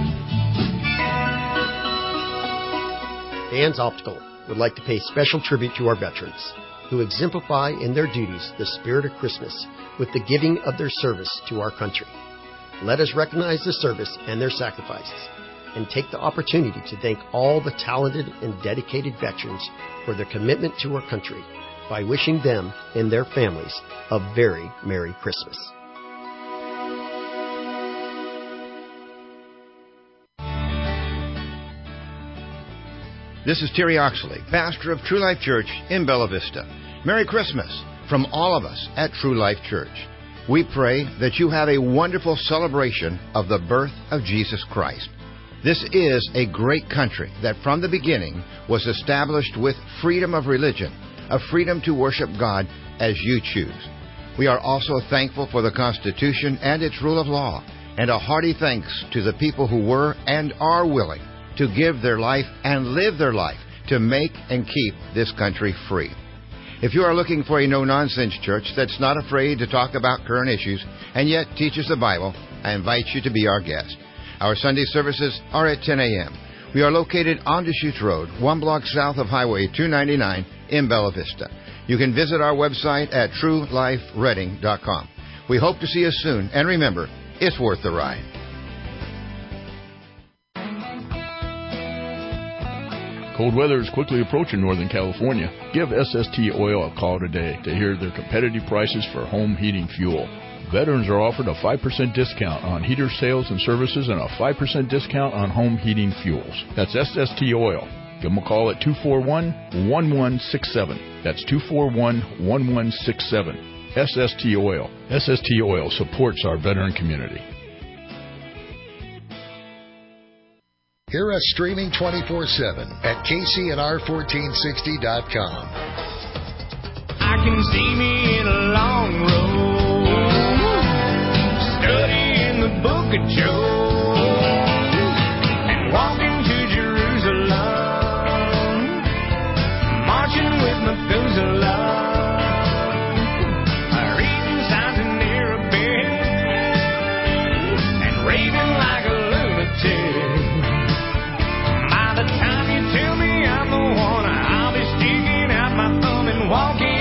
Dan's Optical would like to pay special tribute to our veterans who exemplify in their duties the spirit of Christmas with the giving of their service to our country. Let us recognize the service and their sacrifices, and take the opportunity to thank all the talented and dedicated veterans for their commitment to our country by wishing them and their families a very Merry Christmas. This is Terry Oxley, pastor of True Life Church in Bella Vista. Merry Christmas from all of us at True Life Church. We pray that you have a wonderful celebration of the birth of Jesus Christ. This is a great country that from the beginning was established with freedom of religion, a freedom to worship God as you choose. We are also thankful for the Constitution and its rule of law, and a hearty thanks to the people who were and are willing to give their life and live their life to make and keep this country free. If you are looking for a no-nonsense church that's not afraid to talk about current issues and yet teaches the Bible, I invite you to be our guest. Our Sunday services are at ten a.m. We are located on Deschutes Road, one block south of Highway two ninety-nine in Bella Vista. You can visit our website at true life reading dot com. We hope to see you soon, and remember, it's worth the ride. Cold weather is quickly approaching Northern California. Give S S T Oil a call today to hear their competitive prices for home heating fuel. Veterans are offered a five percent discount on heater sales and services and a five percent discount on home heating fuels. That's S S T Oil. Give them a call at two four one, one one six seven. That's two four one, one one six seven. S S T Oil. S S T Oil supports our veteran community. Hear us streaming twenty-four seven at K C N R fourteen sixty dot com. I can see me in a long road, studying the book of Job, and walking to Jerusalem, marching with Methuselah, reading signs in Arabic, and raving like a lunatic. By the time you tell me I'm the one, I'll be sticking out my thumb and walking.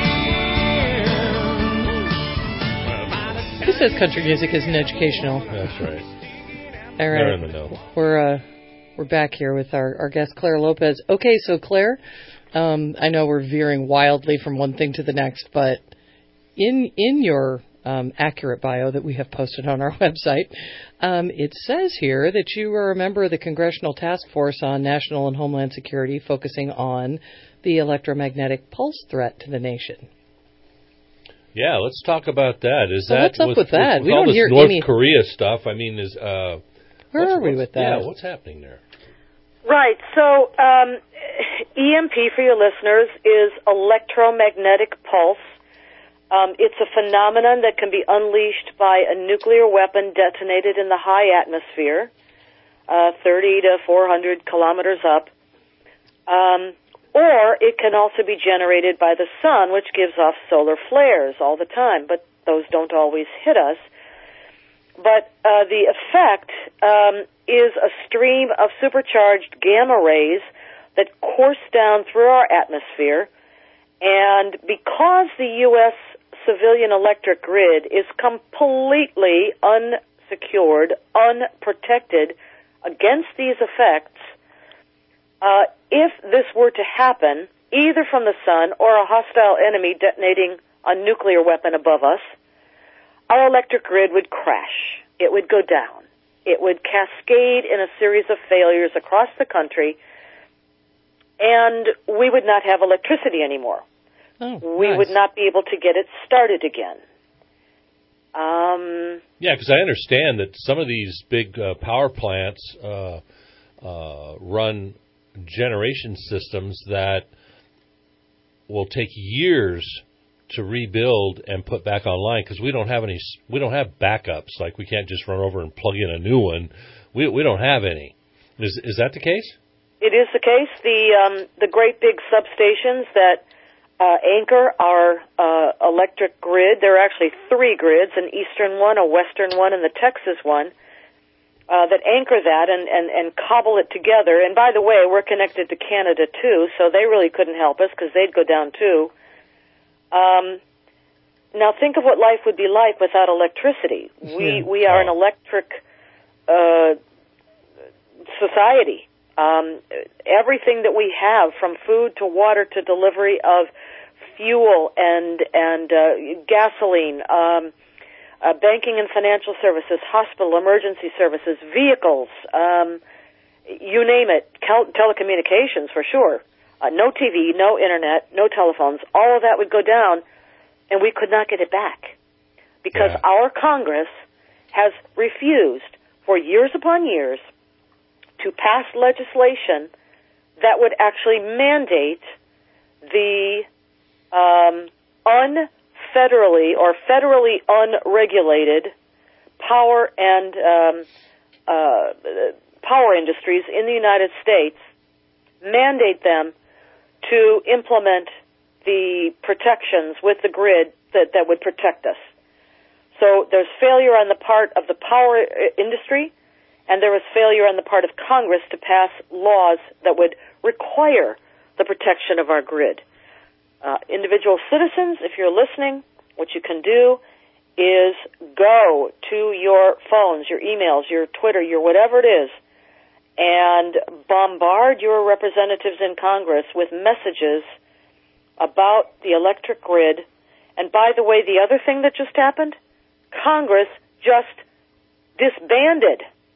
Who says country music isn't educational? That's right. All right. They're in the know. We're uh, we're back here with our, our guest Claire Lopez. Okay, so Claire, um, I know we're veering wildly from one thing to the next, but in in your um, accurate bio that we have posted on our website, um, it says here that you are a member of the Congressional Task Force on National and Homeland Security, focusing on the electromagnetic pulse threat to the nation. Yeah, let's talk about that. Is so that what's up with, with that? With, with we all don't this hear North any... Korea stuff. I mean, is uh, where are we with that? Yeah, what's happening there? Right. So um, E M P, for your listeners, is electromagnetic pulse. Um, it's a phenomenon that can be unleashed by a nuclear weapon detonated in the high atmosphere, uh, thirty to four hundred kilometers up. Um, or it can also be generated by the sun, which gives off solar flares all the time, but those don't always hit us. But uh, the effect um, is a stream of supercharged gamma rays that course down through our atmosphere And because the U S civilian electric grid is completely unsecured, unprotected against these effects, uh, if this were to happen, either from the sun or a hostile enemy detonating a nuclear weapon above us, our electric grid would crash. It would go down. It would cascade in a series of failures across the country, and we would not have electricity anymore. Oh, we nice. would not be able to get it started again. Um, yeah, because I understand that some of these big uh, power plants uh, uh, run generation systems that will take years to rebuild and put back online because we don't have any. We don't have backups. Like we can't just run over and plug in a new one. We we don't have any. Is is that the case? It is the case. The um, the great big substations that uh, anchor our uh, electric grid. There are actually three grids: an eastern one, a western one, and the Texas one uh, that anchor that and, and and cobble it together. And by the way, we're connected to Canada too, so they really couldn't help us because they'd go down too. Um, now think of what life would be like without electricity. We Yeah. we are an electric uh, society. Um, everything that we have, from food to water to delivery of fuel and and uh, gasoline, um, uh, banking and financial services, hospital emergency services, vehicles, um, you name it, tel- telecommunications for sure. Uh, no T V, no internet, no telephones. All of that would go down, and we could not get it back because Yeah. our Congress has refused for years upon years to pass legislation that would actually mandate the um, unfederally or federally unregulated power and um, uh, power industries in the United States, mandate them to implement the protections with the grid that, that would protect us. So there's failure on the part of the power industry, and there was failure on the part of Congress to pass laws that would require the protection of our grid. Uh, individual citizens, if you're listening, what you can do is go to your phones, your emails, your Twitter, your whatever it is, and bombard your representatives in Congress with messages about the electric grid. And by the way, the other thing that just happened, Congress just disbanded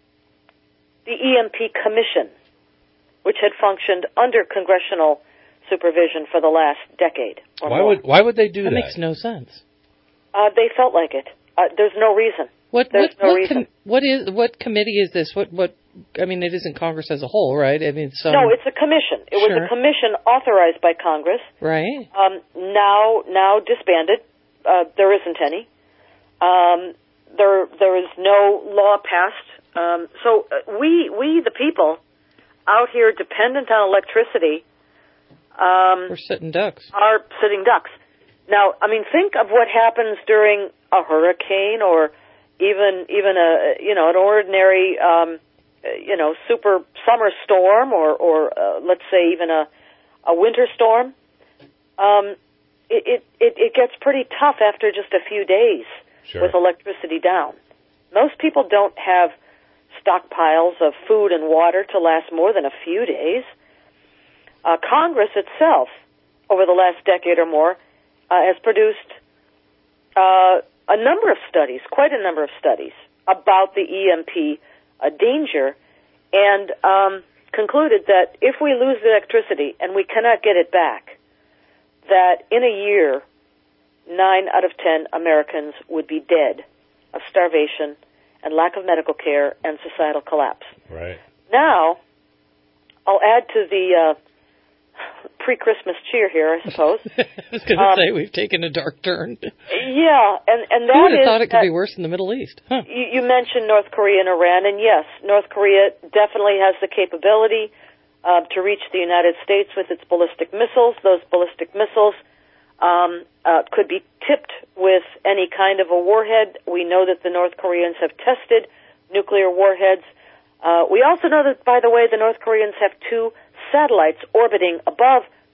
the E M P Commission, which had functioned under congressional supervision for the last decade or Why more. would why would they do That that? makes no sense. Uh, they felt like it. Uh, there's no reason. What There's what no what, reason. com- what is what committee is this? What what? I mean, it isn't Congress as a whole, right? I mean, some No, it's a commission. It was Sure. a commission authorized by Congress. right. Um, now, now disbanded. Uh, there isn't any. Um, there, there is no law passed. Um, so uh, we, we, the people, out here dependent on electricity, um, We're sitting ducks. are sitting ducks. Now, I mean, think of what happens during a hurricane or even even a you know an ordinary um, you know super summer storm or or uh, let's say even a a winter storm. Um, it, it it it gets pretty tough after just a few days Sure. with electricity down. Most people don't have stockpiles of food and water to last more than a few days. Uh, Congress itself, over the last decade or more, uh, has produced uh, a number of studies, quite a number of studies, about the E M P uh, danger, and um, concluded that if we lose the electricity and we cannot get it back, that in a year, nine out of ten Americans would be dead of starvation and lack of medical care and societal collapse. Right. Now, I'll add to the uh, pre-Christmas cheer here, I suppose. I was going to Um, say we've taken a dark turn. Yeah, and and Who that would have is thought it could that be worse in the Middle East? Huh. you, you mentioned North Korea and Iran, and yes, North Korea definitely has the capability uh, to reach the United States with its ballistic missiles. Those ballistic missiles um, uh, could be tipped with any kind of a warhead. We know that the North Koreans have tested nuclear warheads. Uh, we also know that, by the way, the North Koreans have two satellites orbiting above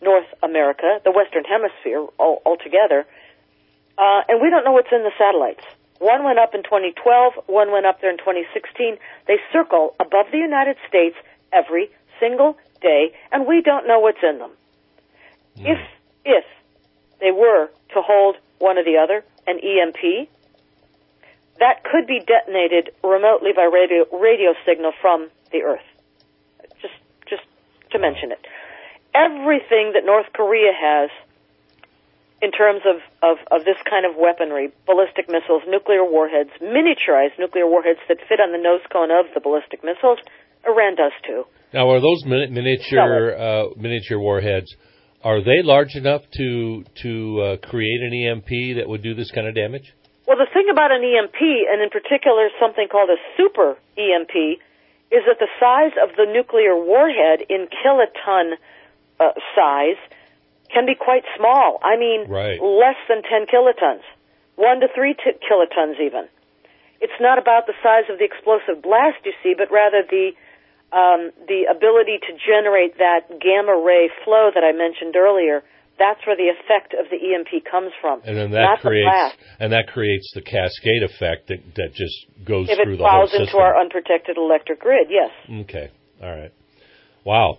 North America, the Western Hemisphere all, altogether, uh, and we don't know what's in the satellites. One went up in twenty twelve, one went up there in twenty sixteen. They circle above the United States every single day, and we don't know what's in them. Mm. If, if they were to hold one or the other, an E M P, that could be detonated remotely by radio, radio signal from the Earth. Just, just to mention it. Everything that North Korea has in terms of, of, of this kind of weaponry, ballistic missiles, nuclear warheads, miniaturized nuclear warheads that fit on the nose cone of the ballistic missiles, Iran does too. Now, are those mini- miniature uh, miniature warheads, are they large enough to to uh, create an E M P that would do this kind of damage? Well, the thing about an E M P, and in particular something called a super E M P, is that the size of the nuclear warhead in kiloton uh, size can be quite small. I mean, right. less than ten kilotons, one to three t- kilotons even. It's not about the size of the explosive blast, you see, but rather the um, the ability to generate that gamma ray flow that I mentioned earlier. That's where the effect of the E M P comes from. And then that not creates the blast. and that creates the cascade effect that that just goes if through the whole system. If it falls into our unprotected electric grid, yes. Okay. All right. Wow.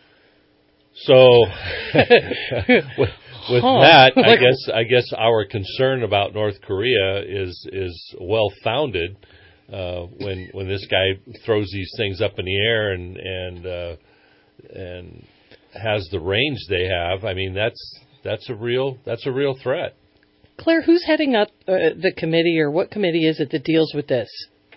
So with, with huh. that, I guess I guess our concern about North Korea is is well founded uh, when when this guy throws these things up in the air and and uh, and has the range they have. I mean, that's that's a real that's a real threat. Claire, who's heading up uh, the committee, or what committee is it that deals with this?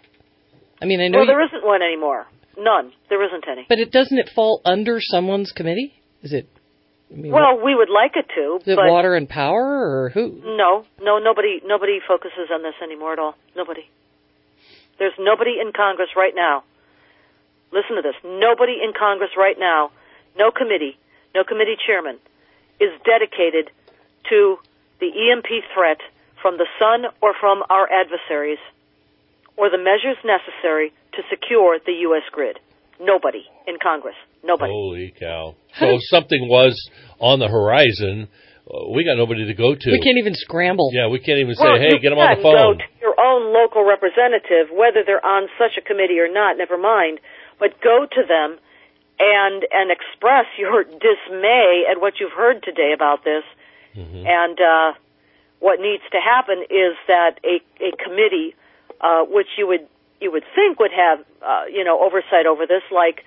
I mean, I know well, there you, isn't one anymore. None. There isn't any. But it doesn't it fall under someone's committee? Is it? I mean, well, what, we would like it to. Is it but water and power, or who? No, no, nobody, nobody focuses on this anymore at all. Nobody. There's nobody in Congress right now. Listen to this. Nobody in Congress right now, no committee, no committee chairman, is dedicated to the E M P threat from the sun or from our adversaries, or the measures necessary to secure the U S grid. Nobody in Congress. Nobody. Holy cow. So if something was on the horizon, we got nobody to go to. We can't even scramble. Yeah, we can't even say, well, hey, get them on the phone. Go to your own local representative, whether they're on such a committee or not, never mind, but go to them and and express your dismay at what you've heard today about this. Mm-hmm. And uh, what needs to happen is that a, a committee, uh, which you would you would think would have uh, you know oversight over this, like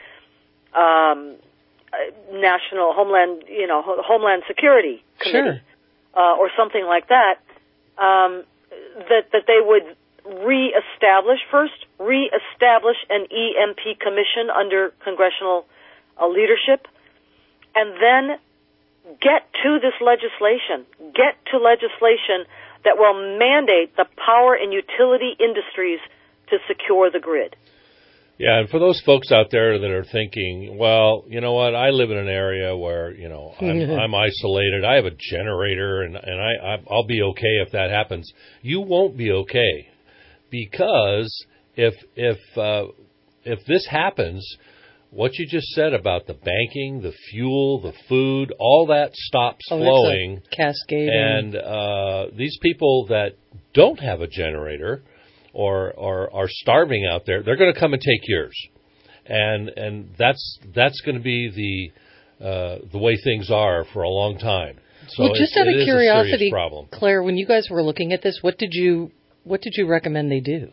um, National Homeland you know Homeland Security Committee, sure. uh, or something like that, um, that that they would reestablish first reestablish an E M P commission under congressional uh, leadership, and then get to this legislation, get to legislation that will mandate the power and utility industries to secure the grid. Yeah, and for those folks out there that are thinking, well, you know what, I live in an area where, you know, I'm, I'm isolated, I have a generator, and, and I, I'll be okay if that happens. You won't be okay, because if if uh, if this happens, what you just said about the banking, the fuel, the food, all that stops oh, flowing. Cascading. And uh, these people that don't have a generator or, or are starving out there, they're going to come and take yours. And and that's that's going to be the uh, the way things are for a long time. So well, just it, out it of is curiosity, a problem. Claire, when you guys were looking at this, what did you what did you recommend they do?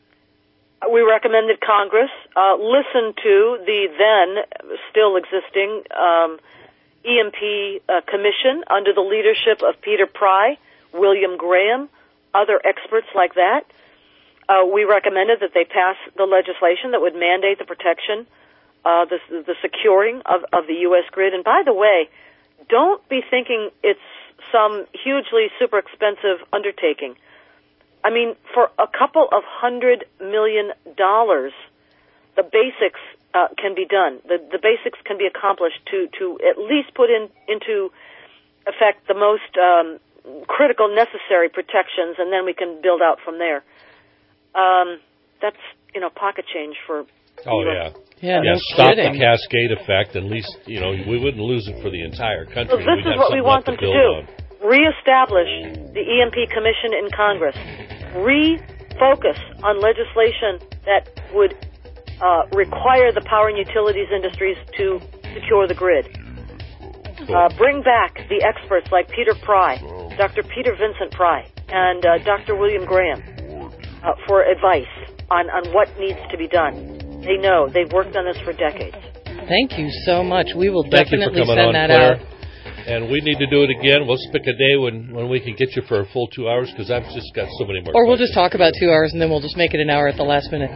We recommended Congress uh, listen to the then still existing um, E M P uh, Commission under the leadership of Peter Pry, William Graham, other experts like that. Uh, we recommended that they pass the legislation that would mandate the protection, uh, the, the securing of, of the U S grid. And by the way, don't be thinking it's some hugely super expensive undertaking. I mean, for a couple of hundred million dollars, the basics uh, can be done. The, the basics can be accomplished to, to at least put in into effect the most um, critical, necessary protections, and then we can build out from there. Um, that's, you know, pocket change for Oh, yeah. Yeah, yeah no stop kidding. the cascade effect. At least, you know, we wouldn't lose it for the entire country. So this We'd is have what we something want left them to build do. on. Reestablish the E M P Commission in Congress. Refocus on legislation that would uh, require the power and utilities industries to secure the grid. Uh, bring back the experts like Peter Pry, Doctor Peter Vincent Pry, and uh, Doctor William Graham uh, for advice on, on what needs to be done. They know. They've worked on this for decades. Thank you so much. We will Thank definitely you for send coming on, that Claire. out. And we need to do it again. We'll pick a day when, when we can get you for a full two hours because I've just got so many more Or we'll questions. just talk about two hours and then we'll just make it an hour at the last minute.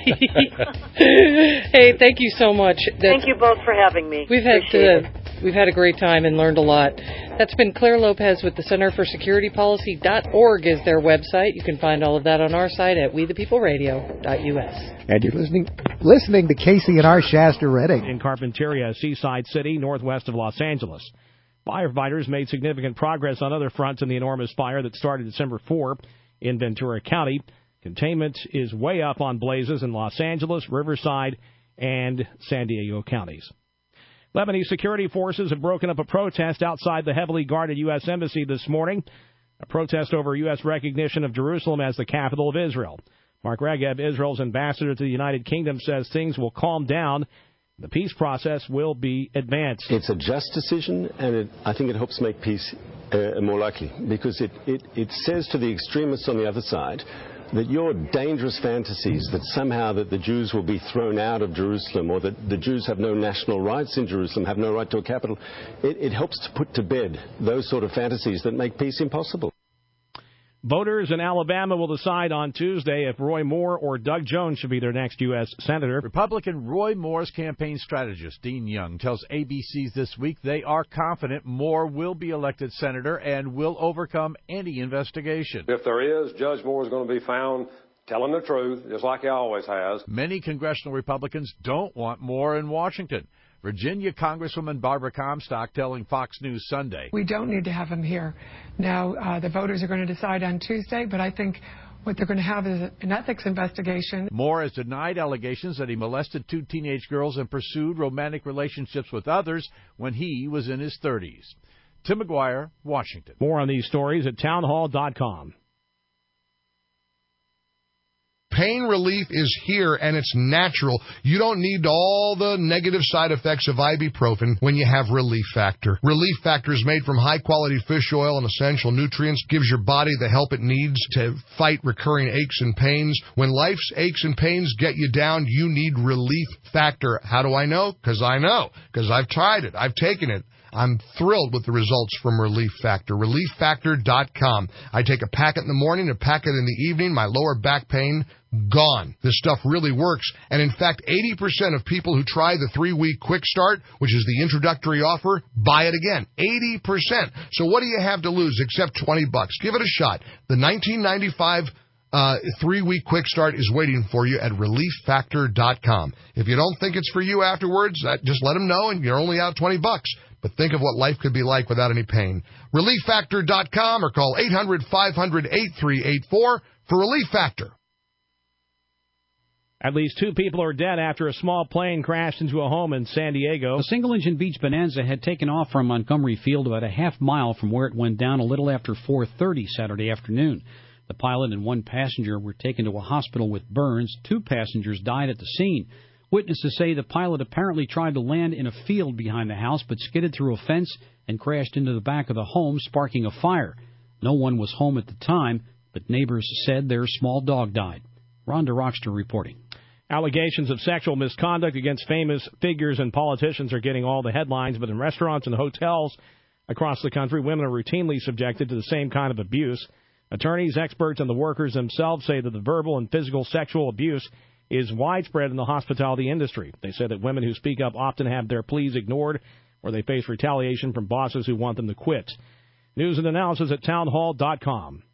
Hey, thank you so much. That's, Thank you both for having me. We've had Appreciate uh, it. we've had a great time and learned a lot. That's been Claire Lopez with the Center for Security Policy dot org is their website. You can find all of that on our site at we the people radio dot u s. And you're listening listening to K C N R Shasta Redding. In Carpinteria, seaside city, northwest of Los Angeles. Firefighters made significant progress on other fronts in the enormous fire that started December fourth in Ventura County. Containment is way up on blazes in Los Angeles, Riverside, and San Diego counties. Lebanese security forces have broken up a protest outside the heavily guarded U S Embassy this morning, a protest over U S recognition of Jerusalem as the capital of Israel. Mark Regeb, Israel's ambassador to the United Kingdom, says things will calm down. The peace process will be advanced. It's a just decision, and it, I think it helps make peace uh, more likely, because it, it, it says to the extremists on the other side that your dangerous fantasies that somehow that the Jews will be thrown out of Jerusalem or that the Jews have no national rights in Jerusalem, have no right to a capital, it, it helps to put to bed those sort of fantasies that make peace impossible. Voters in Alabama will decide on Tuesday if Roy Moore or Doug Jones should be their next U S Senator. Republican Roy Moore's campaign strategist, Dean Young, tells A B C's This Week they are confident Moore will be elected senator and will overcome any investigation. If there is, Judge Moore is going to be found telling the truth, just like he always has. Many congressional Republicans don't want Moore in Washington. Virginia Congresswoman Barbara Comstock telling Fox News Sunday. We don't need to have him here. Now, uh, the voters are going to decide on Tuesday, but I think what they're going to have is an ethics investigation. Moore has denied allegations that he molested two teenage girls and pursued romantic relationships with others when he was in his thirties. Tim McGuire, Washington. More on these stories at townhall dot com. Pain relief is here, and it's natural. You don't need all the negative side effects of ibuprofen when you have Relief Factor. Relief Factor is made from high-quality fish oil and essential nutrients, gives your body the help it needs to fight recurring aches and pains. When life's aches and pains get you down, you need Relief Factor. How do I know? Because I know. Because I've tried it. I've taken it. I'm thrilled with the results from Relief Factor. relief factor dot com. I take a packet in the morning, a packet in the evening. My lower back pain, gone. This stuff really works. And in fact, eighty percent of people who try the three-week quick start, which is the introductory offer, buy it again. eighty percent. So what do you have to lose except twenty bucks? Give it a shot. The nineteen ninety-five Uh, three-week quick start is waiting for you at relief factor dot com. If you don't think it's for you afterwards, that, just let them know and you're only out twenty bucks. But think of what life could be like without any pain. relief factor dot com or call eight hundred, five hundred, eighty-three eighty-four for Relief Factor. At least two people are dead after a small plane crashed into a home in San Diego. A single-engine Beach Bonanza had taken off from Montgomery Field about a half mile from where it went down a little after four thirty Saturday afternoon. The pilot and one passenger were taken to a hospital with burns. Two passengers died at the scene. Witnesses say the pilot apparently tried to land in a field behind the house, but skidded through a fence and crashed into the back of the home, sparking a fire. No one was home at the time, but neighbors said their small dog died. Rhonda Rockster reporting. Allegations of sexual misconduct against famous figures and politicians are getting all the headlines, but in restaurants and hotels across the country, women are routinely subjected to the same kind of abuse. Attorneys, experts, and the workers themselves say that the verbal and physical sexual abuse is widespread in the hospitality industry. They say that women who speak up often have their pleas ignored or they face retaliation from bosses who want them to quit. News and analysis at townhall dot com.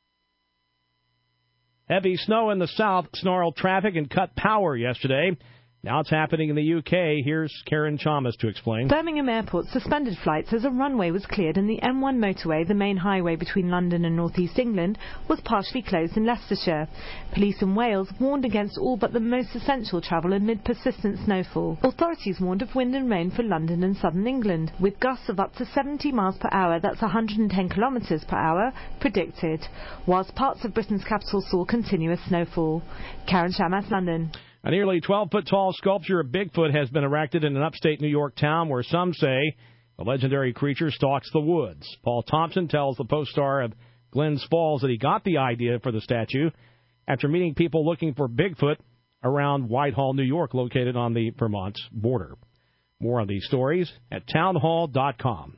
Heavy snow in the south snarled traffic and cut power yesterday. Now it's happening in the U K. Here's Karen Chalmers to explain. Birmingham Airport suspended flights as a runway was cleared and the M one motorway, the main highway between London and North East England, was partially closed in Leicestershire. Police in Wales warned against all but the most essential travel amid persistent snowfall. Authorities warned of wind and rain for London and southern England, with gusts of up to seventy miles per hour, that's one hundred ten kilometres per hour, predicted, whilst parts of Britain's capital saw continuous snowfall. Karen Chalmers, London. A nearly twelve-foot-tall sculpture of Bigfoot has been erected in an upstate New York town where some say the legendary creature stalks the woods. Paul Thompson tells the Post-Star of Glens Falls that he got the idea for the statue after meeting people looking for Bigfoot around Whitehall, New York, located on the Vermont border. More on these stories at townhall dot com.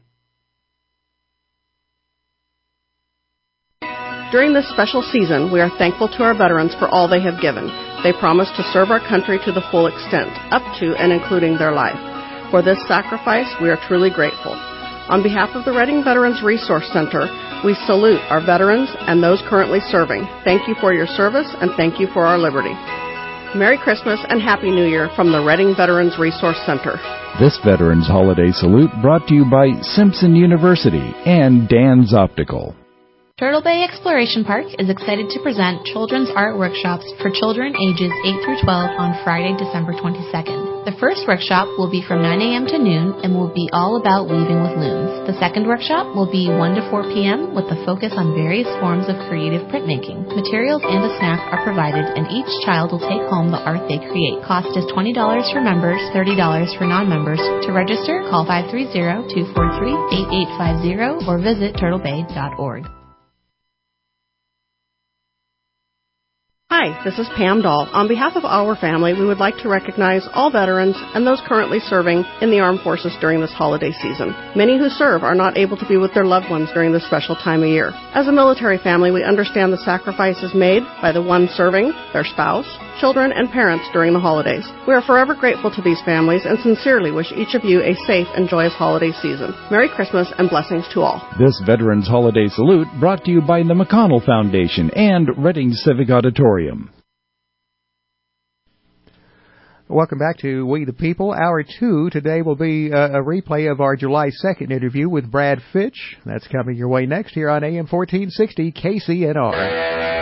During this special season, we are thankful to our veterans for all they have given. They promise to serve our country to the full extent, up to and including their life. For this sacrifice, we are truly grateful. On behalf of the Reading Veterans Resource Center, we salute our veterans and those currently serving. Thank you for your service, and thank you for our liberty. Merry Christmas and Happy New Year from the Reading Veterans Resource Center. This Veterans Holiday Salute brought to you by Simpson University and Dan's Optical. Turtle Bay Exploration Park is excited to present children's art workshops for children ages eight through twelve on Friday, December twenty-second. The first workshop will be from nine a.m. to noon and will be all about weaving with looms. The second workshop will be one to four p.m. with a focus on various forms of creative printmaking. Materials and a snack are provided, and each child will take home the art they create. Cost is twenty dollars for members, thirty dollars for non-members. To register, call five three zero, two four three, eight eight five zero or visit turtle bay dot org. Hi, this is Pam Dahl. On behalf of our family, we would like to recognize all veterans and those currently serving in the armed forces during this holiday season. Many who serve are not able to be with their loved ones during this special time of year. As a military family, we understand the sacrifices made by the one serving, their spouse, children, and parents during the holidays. We are forever grateful to these families and sincerely wish each of you a safe and joyous holiday season. Merry Christmas and blessings to all. This Veterans Holiday Salute brought to you by the McConnell Foundation and Reading Civic Auditorium. Welcome back to We the People. Hour two today will be a, a replay of our July second interview with Brad Fitch. That's coming your way next here on A M fourteen sixty K C N R.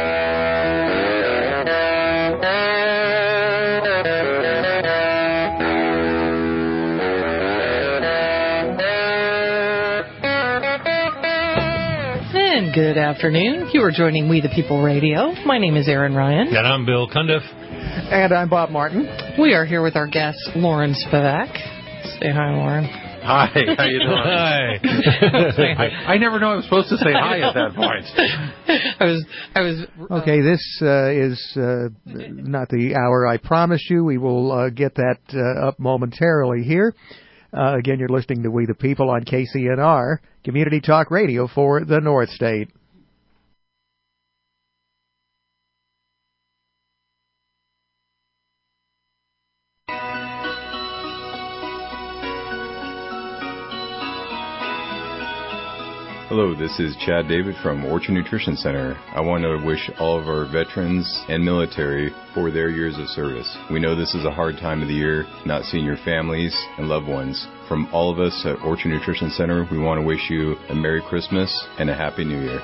Good afternoon. You are joining We the People Radio. My name is Erin Ryan. And I'm Bill Cundiff. And I'm Bob Martin. We are here with our guest, Lauren Spivak. Say hi, Lauren. Hi, how you doing? Hi. I, I never know I'm supposed to say hi at that point. I was, I was. Uh, okay, this uh, is uh, not the hour I promised you. We will uh, get that uh, up momentarily here. Uh, again, you're listening to We the People on K C N R, Community Talk Radio for the North State. Hello, this is Chad David from Orchard Nutrition Center. I want to wish all of our veterans and military for their years of service. We know this is a hard time of the year, not seeing your families and loved ones. From all of us at Orchard Nutrition Center, we want to wish you a Merry Christmas and a Happy New Year.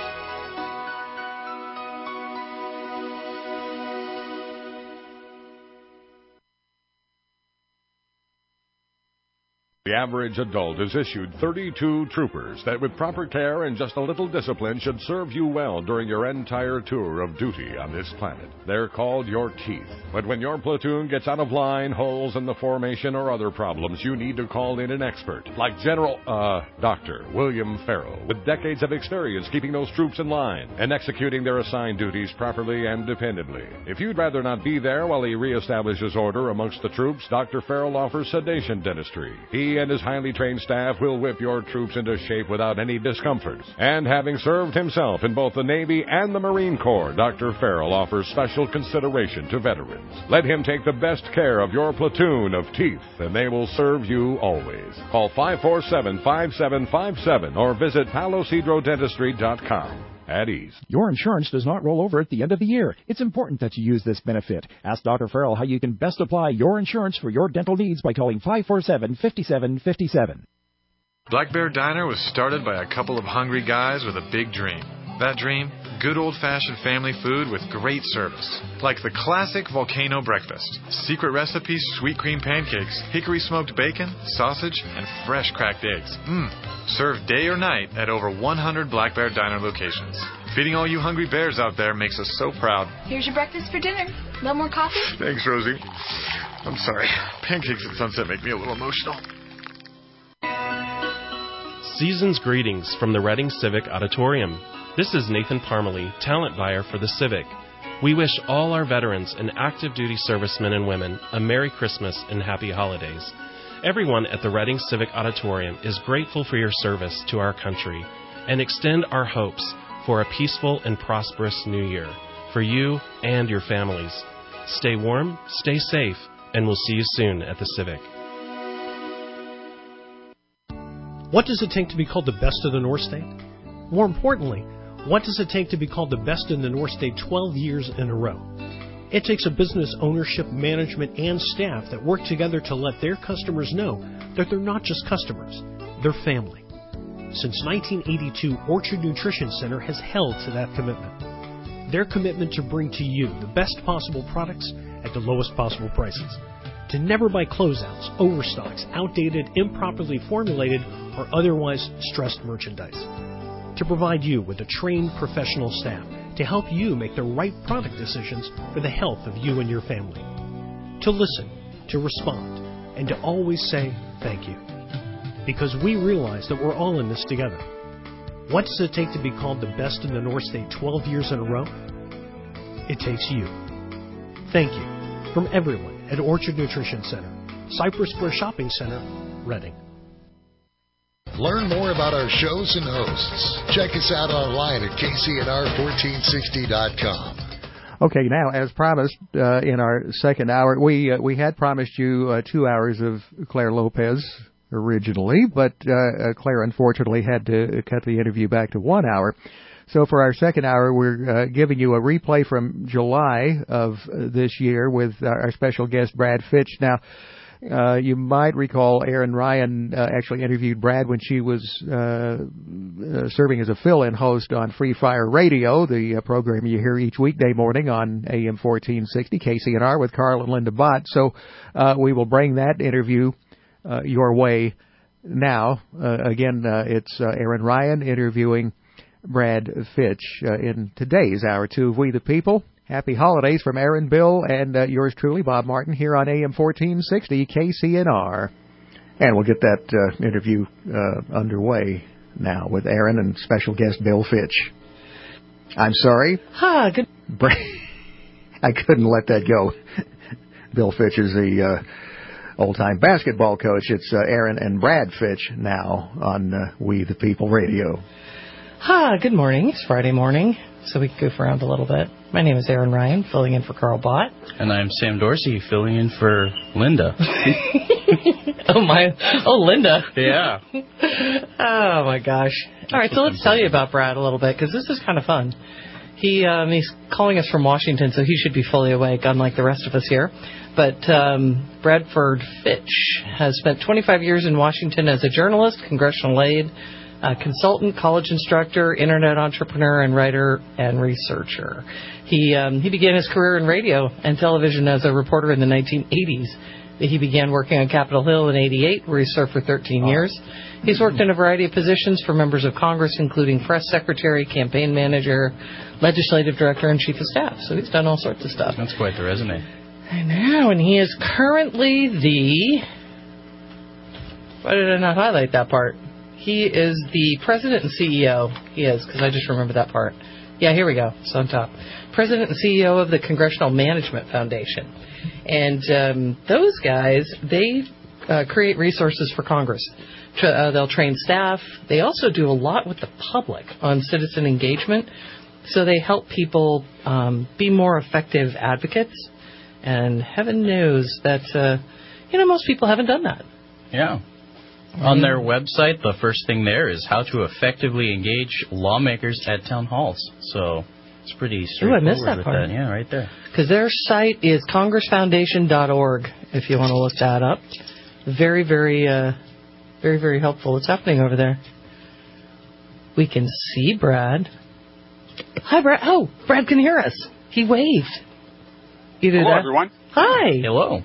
The average adult is issued thirty-two troopers that with proper care and just a little discipline should serve you well during your entire tour of duty on this planet. They're called your teeth. But when your platoon gets out of line, holes in the formation, or other problems, you need to call in an expert like General, uh, Doctor William Farrell, with decades of experience keeping those troops in line and executing their assigned duties properly and dependably. If you'd rather not be there while he reestablishes order amongst the troops, Doctor Farrell offers sedation dentistry. He and his highly trained staff will whip your troops into shape without any discomfort. And having served himself in both the Navy and the Marine Corps, Doctor Farrell offers special consideration to veterans. Let him take the best care of your platoon of teeth, and they will serve you always. Call five four seven, five seven five seven or visit palo cedro dentistry dot com. at ease. Your insurance does not roll over at the end of the year. It's important that you use this benefit. Ask Doctor Farrell how you can best apply your insurance for your dental needs by calling five four seven, five seven five seven. Black Bear Diner was started by a couple of hungry guys with a big dream. That dream? Good old-fashioned family food with great service. Like the classic volcano breakfast. Secret recipes, sweet cream pancakes, hickory smoked bacon, sausage, and fresh cracked eggs. Mmm. Served day or night at over one hundred Black Bear Diner locations. Feeding all you hungry bears out there makes us so proud. Here's your breakfast for dinner. No more coffee? Thanks, Rosie. I'm sorry. Pancakes at sunset make me a little emotional. Season's greetings from the Reading Civic Auditorium. This is Nathan Parmalee, talent buyer for the Civic. We wish all our veterans and active duty servicemen and women a Merry Christmas and Happy Holidays. Everyone at the Reading Civic Auditorium is grateful for your service to our country and extend our hopes for a peaceful and prosperous new year for you and your families. Stay warm, stay safe, and we'll see you soon at the Civic. What does it take to be called the best of the North State? More importantly, what does it take to be called the best in the North State twelve years in a row? It takes a business ownership, management, and staff that work together to let their customers know that they're not just customers, they're family. Since nineteen eighty-two, Orchard Nutrition Center has held to that commitment. Their commitment to bring to you the best possible products at the lowest possible prices. To never buy closeouts, overstocks, outdated, improperly formulated, or otherwise stressed merchandise. To provide you with a trained professional staff to help you make the right product decisions for the health of you and your family. To listen, to respond, and to always say thank you. Because we realize that we're all in this together. What does it take to be called the best in the North State twelve years in a row? It takes you. Thank you from everyone at Orchard Nutrition Center, Cypress Square Shopping Center, Reading. Learn more about our shows and hosts. Check us out online at K C N R fourteen sixty dot com. Okay, now, as promised uh, in our second hour, we uh, we had promised you uh, two hours of Claire Lopez originally, but uh, Claire unfortunately had to cut the interview back to one hour. So for our second hour, we're uh, giving you a replay from July of uh, this year with our special guest, Brad Fitch. Now, Uh, you might recall Erin Ryan uh, actually interviewed Brad when she was uh, uh, serving as a fill-in host on Free Fire Radio, the uh, program you hear each weekday morning on A M fourteen sixty K C N R with Carl and Linda Bott. So uh, we will bring that interview uh, your way now. Uh, again, uh, it's uh, Erin Ryan interviewing Brad Fitch uh, in today's Hour two of We the People. Happy holidays from Aaron, Bill, and uh, yours truly, Bob Martin, here on A M fourteen sixty K C N R. And we'll get that uh, interview uh, underway now with Aaron and special guest Bill Fitch. I'm sorry. Ah, good. I couldn't let that go. Bill Fitch is the uh, old-time basketball coach. It's uh, Aaron and Brad Fitch now on uh, We the People Radio. Ah, good morning. It's Friday morning, so we can goof around a little bit. My name is Aaron Ryan, filling in for Carl Bott. And I'm Sam Dorsey, filling in for Linda. oh, my. Oh, Linda. Yeah. Oh, my gosh. All right, so let's tell you about Brad a little bit, because this is kind of fun. He um, He's calling us from Washington, so he should be fully awake, unlike the rest of us here. But um, Bradford Fitch has spent twenty-five years in Washington as a journalist, congressional aide, Uh, consultant, college instructor, internet entrepreneur, and writer and researcher. He um, he began his career in radio and television as a reporter in the nineteen eighties. He began working on Capitol Hill in eighty-eight, where he served for thirteen years. He's worked in a variety of positions for members of Congress, including press secretary, campaign manager, legislative director, and chief of staff. So he's done all sorts of stuff. That's quite the resume. I know, and he is currently the... Why did I not highlight that part? He is the president and C E O. He is, because I just remember that part. Yeah, here we go. It's on top. President and C E O of the Congressional Management Foundation. And um, those guys, they uh, create resources for Congress. Uh, they'll train staff. They also do a lot with the public on citizen engagement. So they help people um, be more effective advocates. And heaven knows that, uh, you know, most people haven't done that. Yeah. On their website, the first thing there is how to effectively engage lawmakers at town halls. So it's pretty straightforward. Ooh, I missed that with part. that. Yeah, right there. Because their site is congress foundation dot org, if you want to look that up. Very, very, uh, very, very helpful. What's happening over there? We can see Brad. Hi, Brad. Oh, Brad can hear us. He waved. You did Hello, that? everyone. Hi. Hello.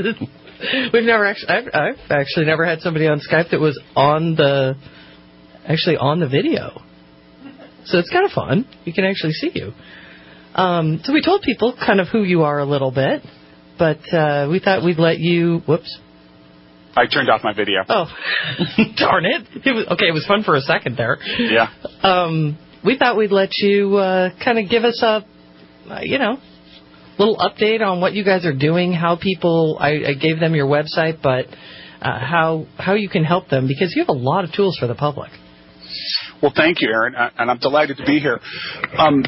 We've never actually, I've, I've actually never had somebody on Skype that was on the, actually on the video. So it's kind of fun. You can actually see you. Um, so we told people kind of who you are a little bit, but uh, we thought we'd let you, whoops. I turned off my video. Oh, darn it. It was, okay, it was fun for a second there. Yeah. Um, we thought we'd let you uh, kind of give us a, uh, you know, little update on what you guys are doing, how people, I, I gave them your website, but uh, how how you can help them, because you have a lot of tools for the public. Well, thank you, Aaron, and I'm delighted to be here. Um,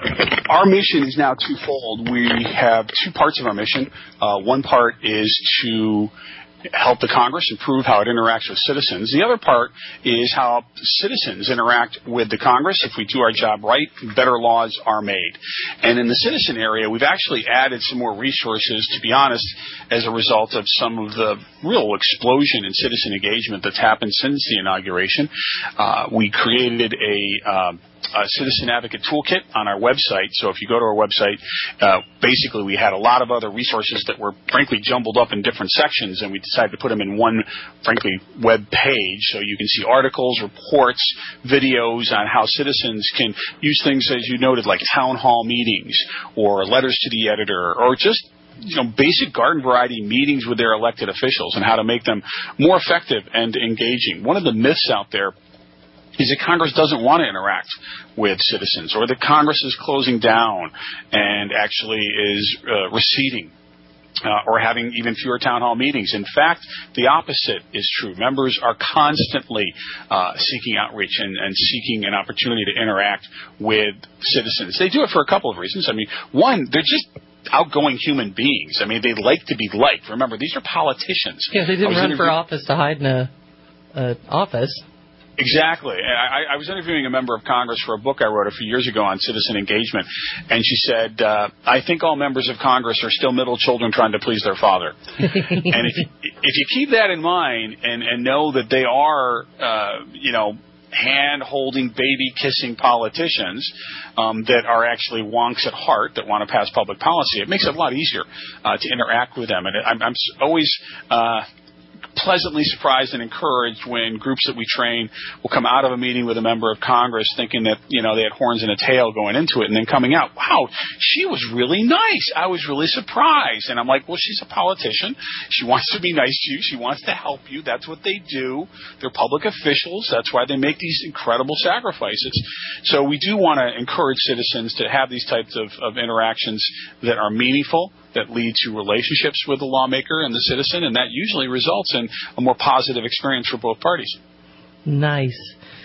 our mission is now twofold. We have two parts of our mission. Uh, one part is to help the Congress improve how it interacts with citizens. The other part is how citizens interact with the Congress. If we do our job right, better laws are made. And in the citizen area, we've actually added some more resources, to be honest, as a result of some of the real explosion in citizen engagement that's happened since the inauguration. Uh, we created a... Uh, a Citizen Advocate Toolkit on our website. So if you go to our website, uh, basically we had a lot of other resources that were frankly jumbled up in different sections, and we decided to put them in one, frankly, web page. So you can see articles, reports, videos on how citizens can use things, as you noted, like town hall meetings or letters to the editor, or just you know, basic garden variety meetings with their elected officials, and how to make them more effective and engaging. One of the myths out there is that Congress doesn't want to interact with citizens, or that Congress is closing down and actually is uh, receding, uh, or having even fewer town hall meetings. In fact, the opposite is true. Members are constantly uh, seeking outreach and, and seeking an opportunity to interact with citizens. They do it for a couple of reasons. I mean, one, they're just outgoing human beings. I mean, they like to be liked. Remember, these are politicians. Yeah, they didn't run for office to hide in a uh, office. Exactly. I, I was interviewing a member of Congress for a book I wrote a few years ago on citizen engagement, and she said, uh, I think all members of Congress are still middle children trying to please their father. And if you, if you keep that in mind and, and know that they are, uh, you know, hand-holding, baby-kissing politicians um, that are actually wonks at heart that want to pass public policy, it makes it a lot easier uh, to interact with them. And I'm, I'm always... Uh, pleasantly surprised and encouraged when groups that we train will come out of a meeting with a member of Congress thinking that, you know, they had horns and a tail going into it, and then coming out, wow, she was really nice. I was really surprised. And I'm like, well, she's a politician. She wants to be nice to you. She wants to help you. That's what they do. They're public officials. That's why they make these incredible sacrifices. So we do want to encourage citizens to have these types of, of interactions that are meaningful, that lead to relationships with the lawmaker and the citizen, and that usually results in a more positive experience for both parties. Nice.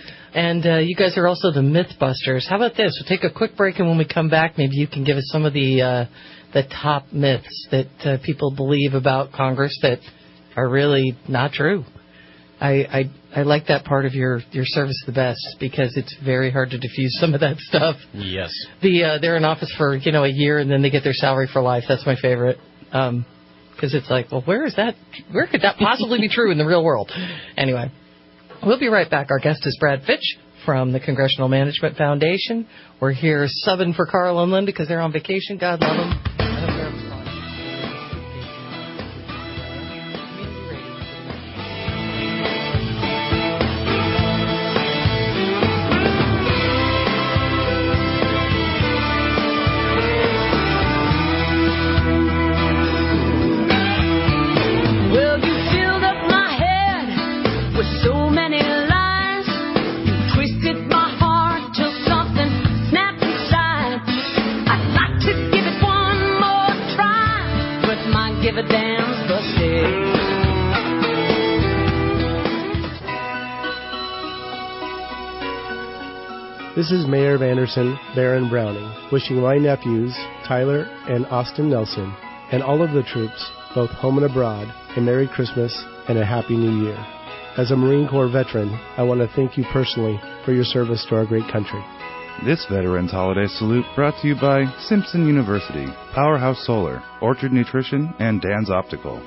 And uh, you guys are also the Mythbusters. How about this? We'll take a quick break, and when we come back, maybe you can give us some of the uh, the top myths that uh, people believe about Congress that are really not true. I, I I like that part of your, your service the best, because it's very hard to diffuse some of that stuff. Yes. The uh, they're in office for, you know, a year, and then they get their salary for life. That's my favorite. Um, because it's like, well, where is that? Where could that possibly be true in the real world? Anyway, we'll be right back. Our guest is Brad Fitch from the Congressional Management Foundation. We're here subbing for Carl and Linda because they're on vacation. God love them. This is Mayor Vanderson, Baron Browning, wishing my nephews, Tyler and Austin Nelson, and all of the troops, both home and abroad, a Merry Christmas and a Happy New Year. As a Marine Corps veteran, I want to thank you personally for your service to our great country. This Veterans Holiday Salute brought to you by Simpson University, Powerhouse Solar, Orchard Nutrition, and Dan's Optical.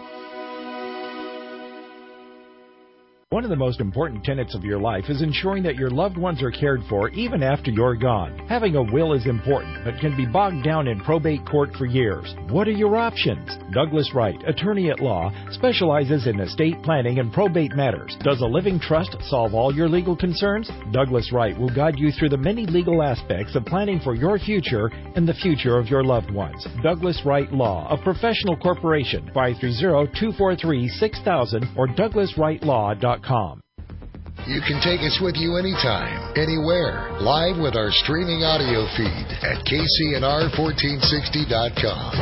One of the most important tenets of your life is ensuring that your loved ones are cared for even after you're gone. Having a will is important, but can be bogged down in probate court for years. What are your options? Douglas Wright, attorney at law, specializes in estate planning and probate matters. Does a living trust solve all your legal concerns? Douglas Wright will guide you through the many legal aspects of planning for your future and the future of your loved ones. Douglas Wright Law, a professional corporation, five three zero, two four three, six thousand or douglas wright law dot com. You can take us with you anytime, anywhere, live with our streaming audio feed at K C N R fourteen sixty dot com.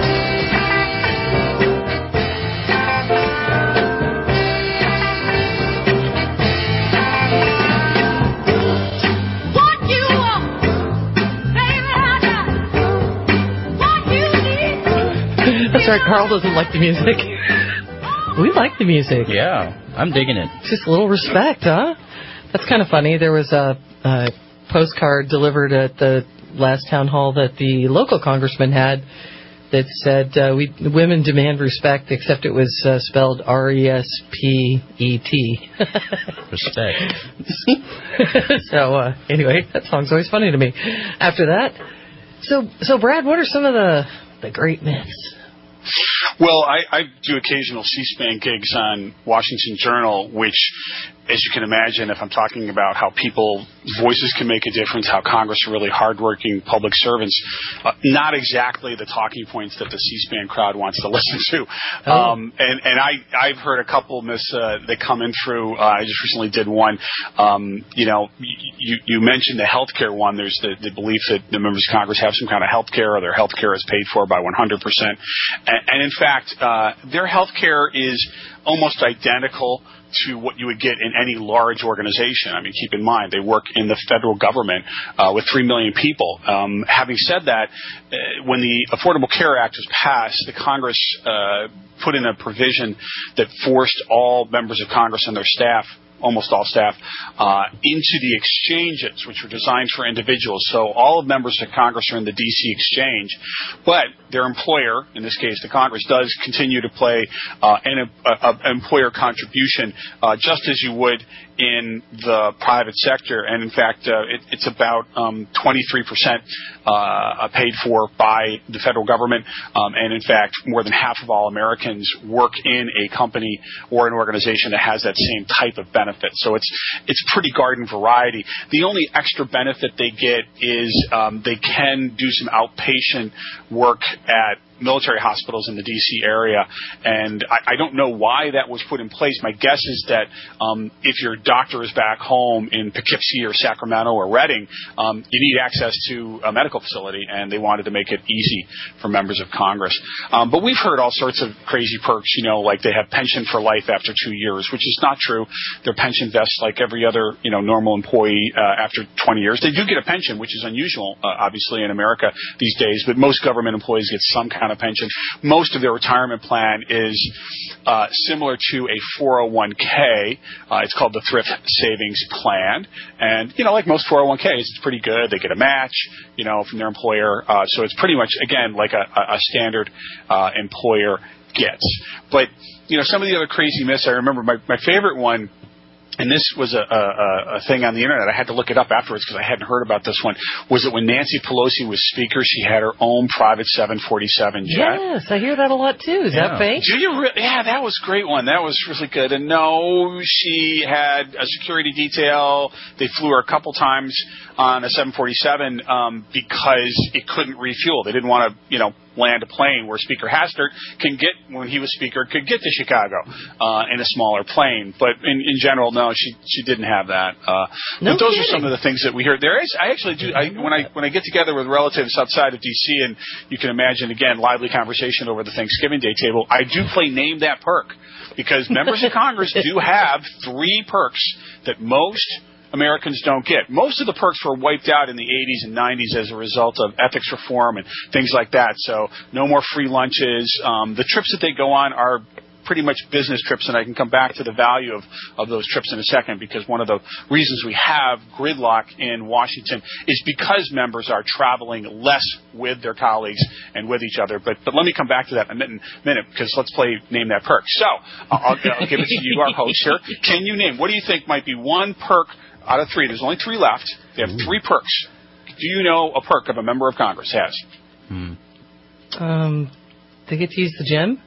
That's right, Carl doesn't like the music. We like the music. Yeah, I'm digging it. Just a little respect, huh? That's kind of funny. There was a, a postcard delivered at the last town hall that the local congressman had that said, uh, "We women demand respect," except it was uh, spelled R E S P E T. Respect. So uh, anyway, that song's always funny to me. After that, so so Brad, what are some of the the great myths? Well, I, I do occasional C-SPAN gigs on Washington Journal, which, as you can imagine, if I'm talking about how people, voices can make a difference, how Congress are really hardworking public servants, uh, not exactly the talking points that the C-SPAN crowd wants to listen to. Oh. Um, and and I, I've heard a couple myths uh, that come in through. Uh, I just recently did one. Um, you know, you, you mentioned the health care one. There's the, the belief that the members of Congress have some kind of health care or their health care is paid for by one hundred percent. And, and in fact, uh, their health care is almost identical to what you would get in any large organization. I mean, keep in mind, they work in the federal government uh, with three million people. Um, having said that, uh, when the Affordable Care Act was passed, the Congress uh, put in a provision that forced all members of Congress and their staff, almost all staff, uh, into the exchanges, which were designed for individuals. So all of members of Congress are in the D C exchange, but their employer, in this case the Congress, does continue to play uh, an a, a employer contribution uh, just as you would in the private sector. And in fact, uh, it, it's about um, twenty-three percent uh, paid for by the federal government. Um, and in fact, more than half of all Americans work in a company or an organization that has that same type of benefit. So it's it's pretty garden variety. The only extra benefit they get is um, they can do some outpatient work at military hospitals in the D C area, and I, I don't know why that was put in place. My guess is that um, if your doctor is back home in Poughkeepsie or Sacramento or Redding, um, you need access to a medical facility, and they wanted to make it easy for members of Congress. Um, but we've heard all sorts of crazy perks, you know, like they have pension for life after two years, which is not true. Their pension vests like every other, you know, normal employee uh, after twenty years. They do get a pension, which is unusual, uh, obviously, in America these days, but most government employees get some kind of pension. Most of their retirement plan is uh, similar to a four oh one k. Uh, it's called the Thrift Savings Plan. And, you know, like most four oh one k's, it's pretty good. They get a match, you know, from their employer. Uh, so it's pretty much, again, like a, a standard uh, employer gets. But, you know, some of the other crazy myths, I remember my, my favorite one, and this was a, a, a thing on the internet. I had to look it up afterwards because I hadn't heard about this one. Was that when Nancy Pelosi was Speaker, she had her own private seven forty-seven jet? Yes, I hear that a lot too. Is yeah. that fake? Do you re- yeah, that was a great one. That was really good. And no, she had a security detail. They flew her a couple times on a seven forty-seven um, because it couldn't refuel. They didn't want to, you know, land a plane where Speaker Hastert can get, when he was Speaker, could get to Chicago uh, in a smaller plane. But in, in general, no, she she didn't have that. Uh, no but those kidding. are some of the things that we hear. There is, I actually do, I, when I when I get together with relatives outside of D C, and you can imagine, again, lively conversation over the Thanksgiving Day table, I do play Name That Perk, because members of Congress do have three perks that most Americans don't get. Most of the perks were wiped out in the eighties and nineties as a result of ethics reform and things like that. So no more free lunches. Um, the trips that they go on are pretty much business trips, and I can come back to the value of, of those trips in a second, because one of the reasons we have gridlock in Washington is because members are traveling less with their colleagues and with each other. But but let me come back to that in a minute, minute because let's play Name That Perk. So I'll, I'll give it to you, our host here. Can you name, what do you think might be one perk out of three? There's only three left. They have three perks. Do you know a perk of a member of Congress has? Hmm. Um, they get to use the gym?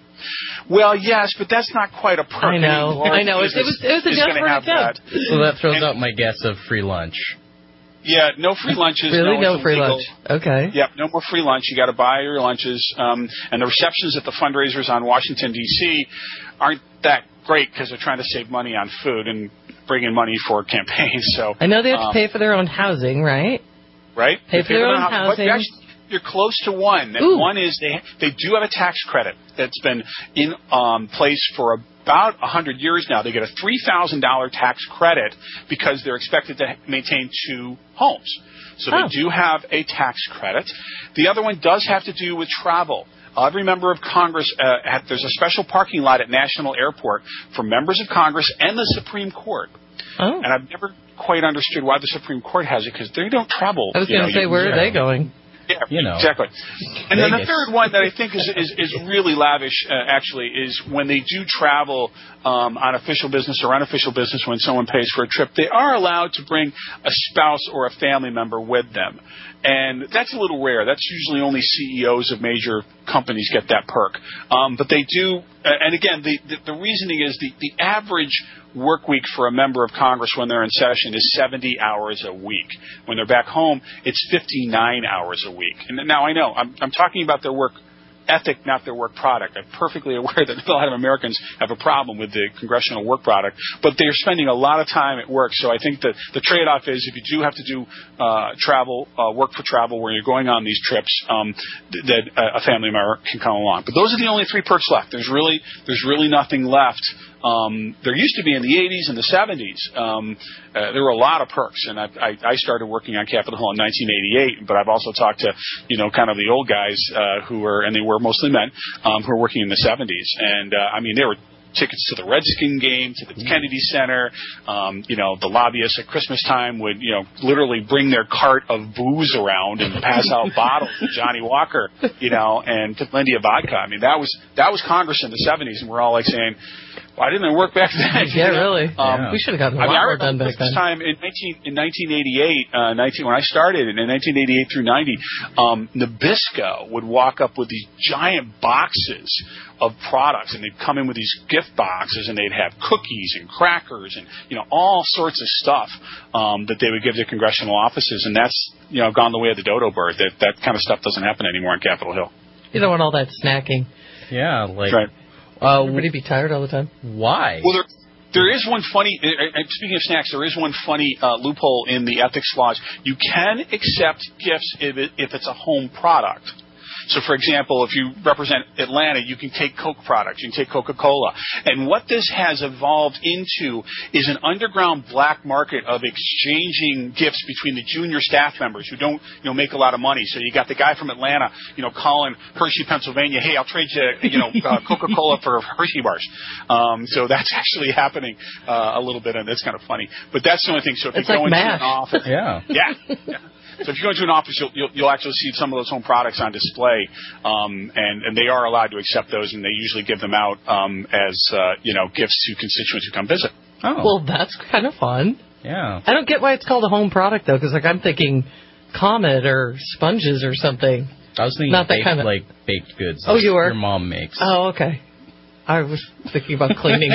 Well, yes, but that's not quite a perk. I know. I know. It, it was it was a desperate attempt. That. So that throws and, out my guess of free lunch. Yeah, no free lunches. Really, no, no free lunch. Okay. Yep, no more free lunch. You got to buy your lunches. Um, and the receptions at the fundraisers on Washington, D C aren't that great because they're trying to save money on food and bring in money for campaigns. So I know they have um, to pay for their own housing, right? Right. Pay, pay for their own housing. housing. But you're, actually, you're close to one. And one is they they do have a tax credit that's been in um, place for about one hundred years now. They get a three thousand dollars tax credit because they're expected to maintain two homes. So oh. they do have a tax credit. The other one does have to do with travel. Every member of Congress, uh, have, there's a special parking lot at National Airport for members of Congress and the Supreme Court. Oh. And I've never quite understood why the Supreme Court has it, because they don't travel. I was going to say, where are they going? Yeah, you know, exactly. And Vegas. then the third one that I think is is, is really lavish, uh, actually, is when they do travel um, on official business or unofficial business. When someone pays for a trip, they are allowed to bring a spouse or a family member with them, and that's a little rare. That's usually only C E Os of major companies get that perk. Um, but they do, uh, and again, the, the the reasoning is the the average work week for a member of Congress when they're in session is seventy hours a week. When they're back home, it's fifty-nine hours a week. And now I know I'm, I'm talking about their work ethic, not their work product. I'm perfectly aware that a lot of Americans have a problem with the congressional work product, but they're spending a lot of time at work. So I think that the trade-off is if you do have to do uh, travel, uh, work for travel, where you're going on these trips, um, th- that a family member can come along. But those are the only three perks left. There's really there's really nothing left. Um, there used to be in the eighties and the seventies. Um, uh, there were a lot of perks, and I, I, I started working on Capitol Hill in nineteen eighty-eight. But I've also talked to, you know, kind of the old guys uh, who were, and they were mostly men, um, who were working in the seventies. And uh, I mean, they were tickets to the Redskin game, to the Kennedy Center. Um, you know, the lobbyists at Christmas time would, you know, literally bring their cart of booze around and pass out bottles of Johnny Walker, you know, and Lindy of vodka. I mean, that was that was Congress in the seventies, and we're all like saying, why didn't it work back then? Yeah, really. Um, yeah. We should have gotten a I lot mean, more done back this then. Time in, nineteen, in nineteen eighty-eight, uh, nineteen, when I started in nineteen eighty-eight through ninety, um, Nabisco would walk up with these giant boxes of products, and they'd come in with these gift boxes, and they'd have cookies and crackers and, you know, all sorts of stuff um, that they would give to congressional offices, and that's, you know, gone the way of the dodo bird. That that kind of stuff doesn't happen anymore on Capitol Hill. You don't want all that snacking. Yeah, like. Right. Uh, Everybody be tired all the time? Why? Well, there, there is one funny, uh, speaking of snacks, there is one funny uh, loophole in the ethics laws. You can accept gifts if, it, if it's a home product. So, for example, if you represent Atlanta, you can take Coke products, you can take Coca-Cola. And what this has evolved into is an underground black market of exchanging gifts between the junior staff members who don't, you know, make a lot of money. So you got the guy from Atlanta, you know, calling Hershey, Pennsylvania, hey, I'll trade you, you know, uh, Coca-Cola for Hershey bars. Um, so that's actually happening uh, a little bit, and that's kind of funny. But that's the only thing. So if it's you go like into MASH. an office, yeah, yeah. yeah. So if you go into an office, you'll, you'll, you'll actually see some of those home products on display, um, and, and they are allowed to accept those, and they usually give them out um, as uh, you know, gifts to constituents who come visit. Oh, well, that's kind of fun. Yeah. I don't get why it's called a home product though, because like I'm thinking Comet or sponges or something. I was thinking Not that baked, kind of like baked goods. Oh, like you were? Your mom makes. Oh, okay. I was thinking about cleaning.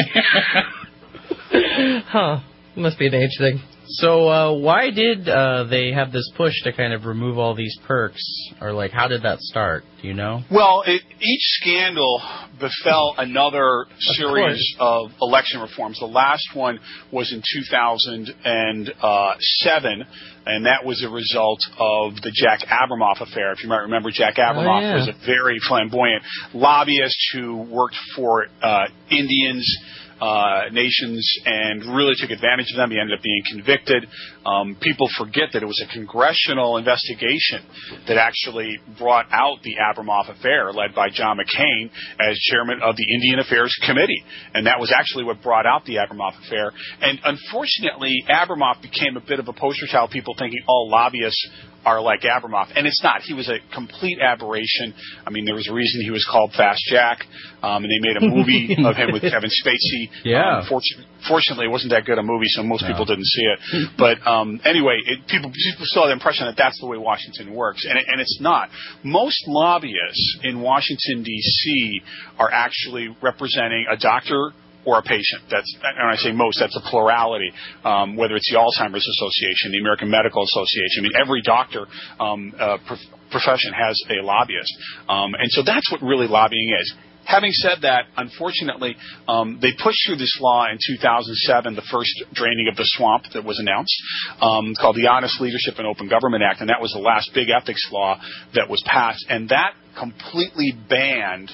Huh. Must be an age thing. So uh, why did uh, they have this push to kind of remove all these perks? Or, like, how did that start? Do you know? Well, it, each scandal befell another series of election reforms. The last one was in two thousand seven, and that was a result of the Jack Abramoff affair. If you might remember, Jack Abramoff oh, yeah. was a very flamboyant lobbyist who worked for uh, Indians uh, nations and really took advantage of them. He ended up being convicted. Um, people forget that it was a congressional investigation that actually brought out the Abramoff affair, led by John McCain as chairman of the Indian Affairs Committee. And that was actually what brought out the Abramoff affair. And unfortunately, Abramoff became a bit of a poster child, people thinking all lobbyists are like Abramoff. And it's not. He was a complete aberration. I mean, there was a reason he was called Fast Jack, um, and they made a movie of him with Kevin Spacey. Yeah. Um, fortunately, fortunately, it wasn't that good a movie, so most No. people didn't see it. But um, anyway, it, people, people still have the impression that that's the way Washington works, and, it, and it's not. Most lobbyists in Washington, D C are actually representing a doctor or a patient. That's, and when I say most, that's a plurality, um, whether it's the Alzheimer's Association, the American Medical Association. I mean, every doctor um, uh, prof- profession has a lobbyist. Um, and so that's what really lobbying is. Having said that, unfortunately, um, they pushed through this law in two thousand seven, the first draining of the swamp that was announced, um, called the Honest Leadership and Open Government Act, and that was the last big ethics law that was passed. And that completely banned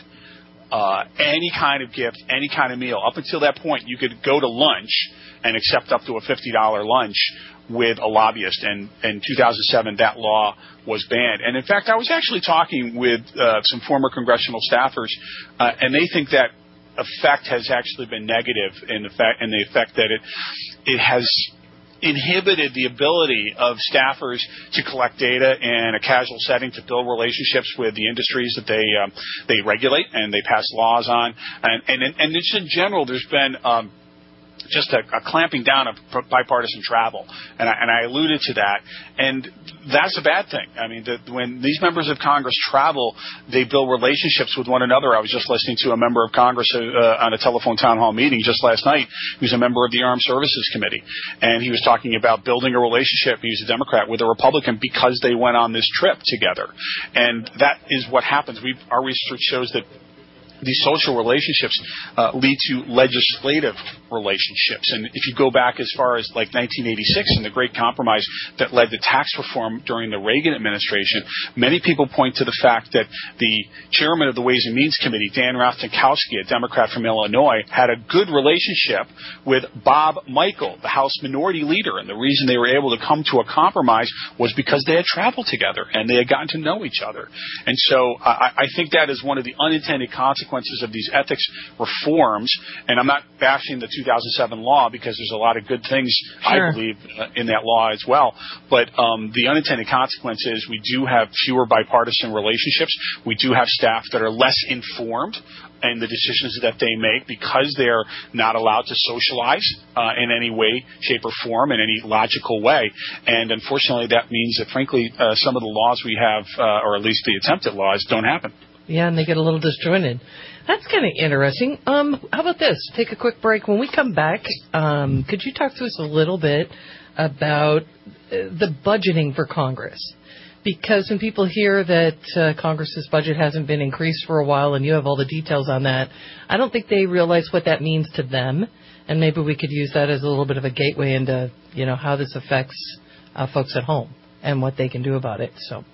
Uh, any kind of gift, any kind of meal. Up until that point, you could go to lunch and accept up to a fifty dollars lunch with a lobbyist. And in two thousand seven, that law was banned. And in fact, I was actually talking with uh, some former congressional staffers, uh, and they think that effect has actually been negative in the fact, in the effect that it it has inhibited the ability of staffers to collect data in a casual setting, to build relationships with the industries that they um, they regulate and they pass laws on, and and and just in general, there's been um, just a, a clamping down of bipartisan travel, and I, and I alluded to that, and that's a bad thing. I mean, the, when these members of Congress travel, they build relationships with one another. I was just listening to a member of Congress uh, on a telephone town hall meeting just last night, who's a member of the Armed Services Committee, and he was talking about building a relationship. He's a Democrat with a Republican because they went on this trip together, and that is what happens. We our research shows that these social relationships uh, lead to legislative relationships. And if you go back as far as like nineteen eighty-six and the Great Compromise that led to tax reform during the Reagan administration, many people point to the fact that the chairman of the Ways and Means Committee, Dan Rostenkowski, a Democrat from Illinois, had a good relationship with Bob Michel, the House Minority Leader. And the reason they were able to come to a compromise was because they had traveled together and they had gotten to know each other. And so I, I think that is one of the unintended consequences of these ethics reforms, and I'm not bashing the two thousand seven law because there's a lot of good things, sure. I believe, uh, in that law as well. But um, the unintended consequence is we do have fewer bipartisan relationships. We do have staff that are less informed in the decisions that they make because they're not allowed to socialize uh, in any way, shape, or form, in any logical way. And unfortunately, that means that, frankly, uh, some of the laws we have, uh, or at least the attempted laws, don't happen. Yeah, and they get a little disjointed. That's kind of interesting. Um, how about this? Take a quick break. When we come back, um, could you talk to us a little bit about the budgeting for Congress? Because when people hear that uh, Congress's budget hasn't been increased for a while and you have all the details on that, I don't think they realize what that means to them. And maybe we could use that as a little bit of a gateway into, you know, how this affects uh, folks at home and what they can do about it. So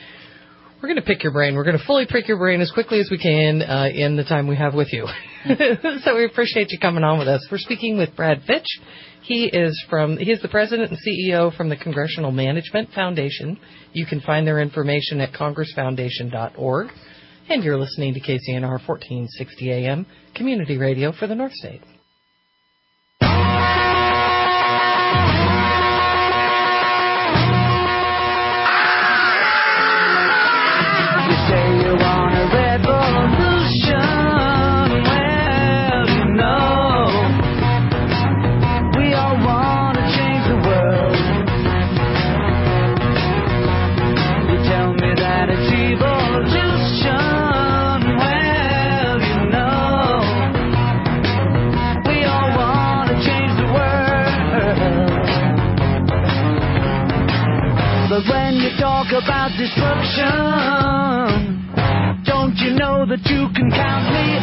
we're going to pick your brain. We're going to fully pick your brain as quickly as we can uh, in the time we have with you. So we appreciate you coming on with us. We're speaking with Brad Fitch. He is from he is the president and C E O from the Congressional Management Foundation. You can find their information at congress foundation dot org. And you're listening to K C N R fourteen sixty A M, community radio for the North State. But when you talk about destruction, don't you know that you can count me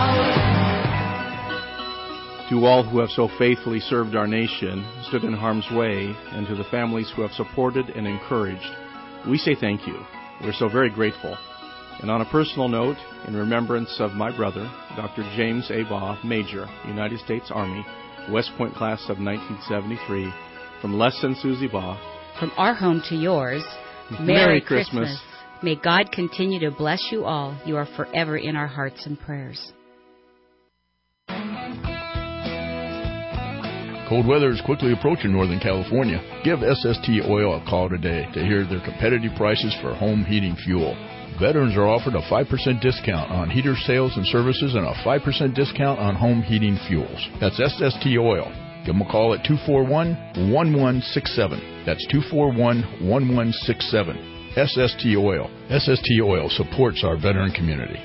out? To all who have so faithfully served our nation, stood in harm's way, and to the families who have supported and encouraged, we say thank you. We're so very grateful. And on a personal note, in remembrance of my brother, Doctor James A. Baugh, Major, United States Army, West Point class of nineteen seventy-three, from Les and Susie Baugh. From our home to yours, Merry, Merry Christmas. Christmas. May God continue to bless you all. You are forever in our hearts and prayers. Cold weather is quickly approaching Northern California. Give S S T Oil a call today to hear their competitive prices for home heating fuel. Veterans are offered a five percent discount on heater sales and services and a five percent discount on home heating fuels. That's S S T Oil. Give them a call at two four one, one one six seven. That's two four one, one one six seven. S S T Oil. S S T Oil supports our veteran community.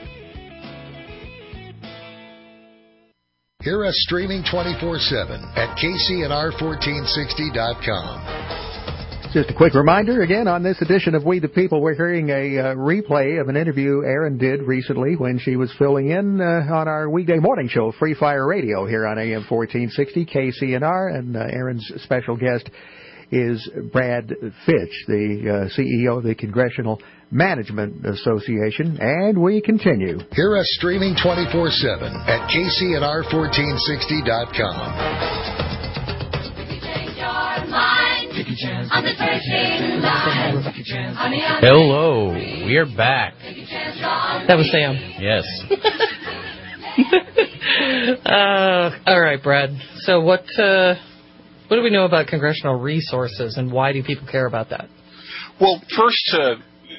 Hear us streaming twenty-four seven at K C N R fourteen sixty dot com. Just a quick reminder, again, on this edition of We the People, we're hearing a uh, replay of an interview Erin did recently when she was filling in uh, on our weekday morning show, Free Fire Radio, here on A M fourteen sixty K C N R, and uh, Erin's special guest is Brad Fitch, the uh, C E O of the Congressional Management Association, and we continue. Hear us streaming twenty-four seven at K C N R fourteen sixty dot com. Hello, we are back. That was Sam. Yes. uh, all right, Brad. So what uh, what do we know about congressional resources, and why do people care about that? Well, first, uh,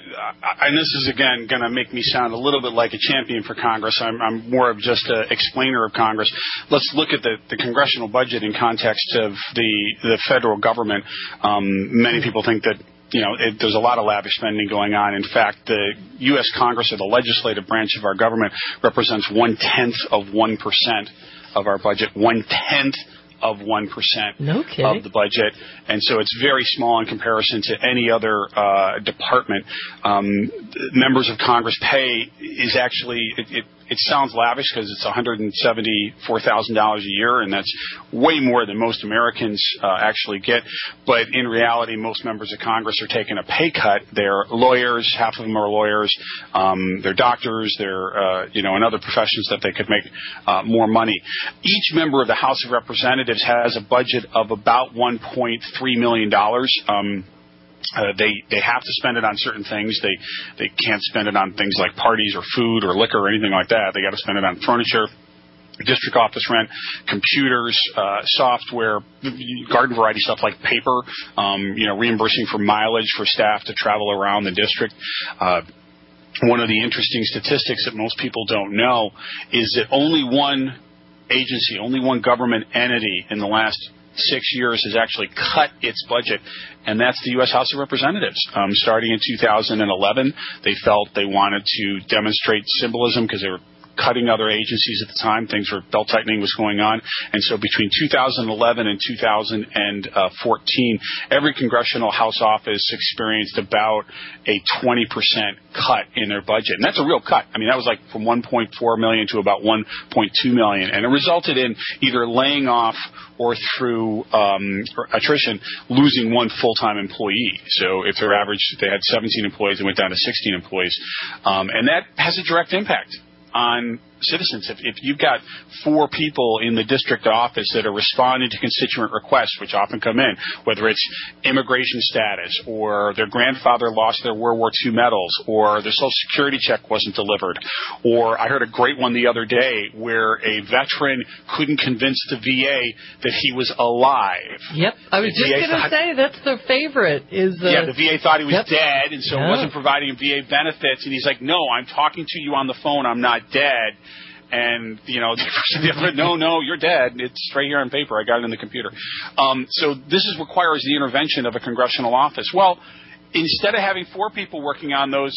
and this is, again, going to make me sound a little bit like a champion for Congress. I'm, I'm more of just an explainer of Congress. Let's look at the, the congressional budget in context of the, the federal government. Um, many people think that, you know, it, there's a lot of lavish spending going on. In fact, the U S Congress, or the legislative branch of our government, represents one-tenth of one percent of our budget. One-tenth of one percent no of the budget. And so it's very small in comparison to any other uh, department. Um, members of Congress pay is actually, it, it, it sounds lavish because it's one hundred seventy-four thousand dollars a year, and that's way more than most Americans uh, actually get. But in reality, most members of Congress are taking a pay cut. They're lawyers, half of them are lawyers. Um, they're doctors. They're, uh, you know, in other professions that they could make uh, more money. Each member of the House of Representatives has a budget of about one point three million dollars. Um, Uh, they they have to spend it on certain things. They they can't spend it on things like parties or food or liquor or anything like that. They got to spend it on furniture, district office rent, computers, uh, software, garden variety stuff like paper. Um, you know, reimbursing for mileage for staff to travel around the district. Uh, one of the interesting statistics that most people don't know is that only one agency, only one government entity in the last six years has actually cut its budget, and that's the U S House of Representatives. Um, starting in two thousand eleven, they felt they wanted to demonstrate symbolism because they were cutting other agencies at the time. Things were, belt-tightening was going on. And so between two thousand eleven and two thousand fourteen, every congressional House office experienced about a twenty percent cut in their budget. And that's a real cut. I mean, that was like from one point four million dollars to about one point two million dollars. And it resulted in either laying off or through um, attrition, losing one full-time employee. So if their average, they had seventeen employees, they went down to sixteen employees. Um, and that has a direct impact on citizens. If, if you've got four people in the district office that are responding to constituent requests, which often come in, whether it's immigration status or their grandfather lost their World War Two medals or their Social Security check wasn't delivered, or I heard a great one the other day where a veteran couldn't convince the V A that he was alive. Yep, I was The just V A going to thought- say that's their favorite. Is uh, Yeah, the V A thought he was yep. dead, and so Yeah. wasn't providing him V A benefits. And he's like, "No, I'm talking to you on the phone. I'm not dead." And, you know, the other, no, no, you're dead. It's right here on paper. I got it in the computer. Um, so this is, requires the intervention of a congressional office. Well, instead of having four people working on those,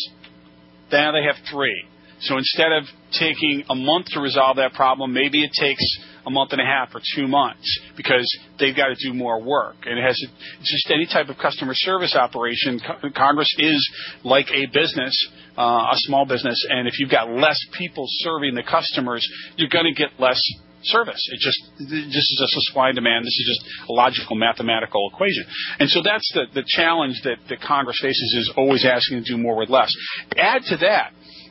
now they have three. So instead of taking a month to resolve that problem, maybe it takes a month and a half or two months because they've got to do more work. And it has to, it's just any type of customer service operation. Co- Congress is like a business, uh, a small business, and if you've got less people serving the customers, you're going to get less service. It just this is just a supply and demand. This is just a logical mathematical equation. And so that's the, the challenge that, that Congress faces, is always asking to do more with less. Add to that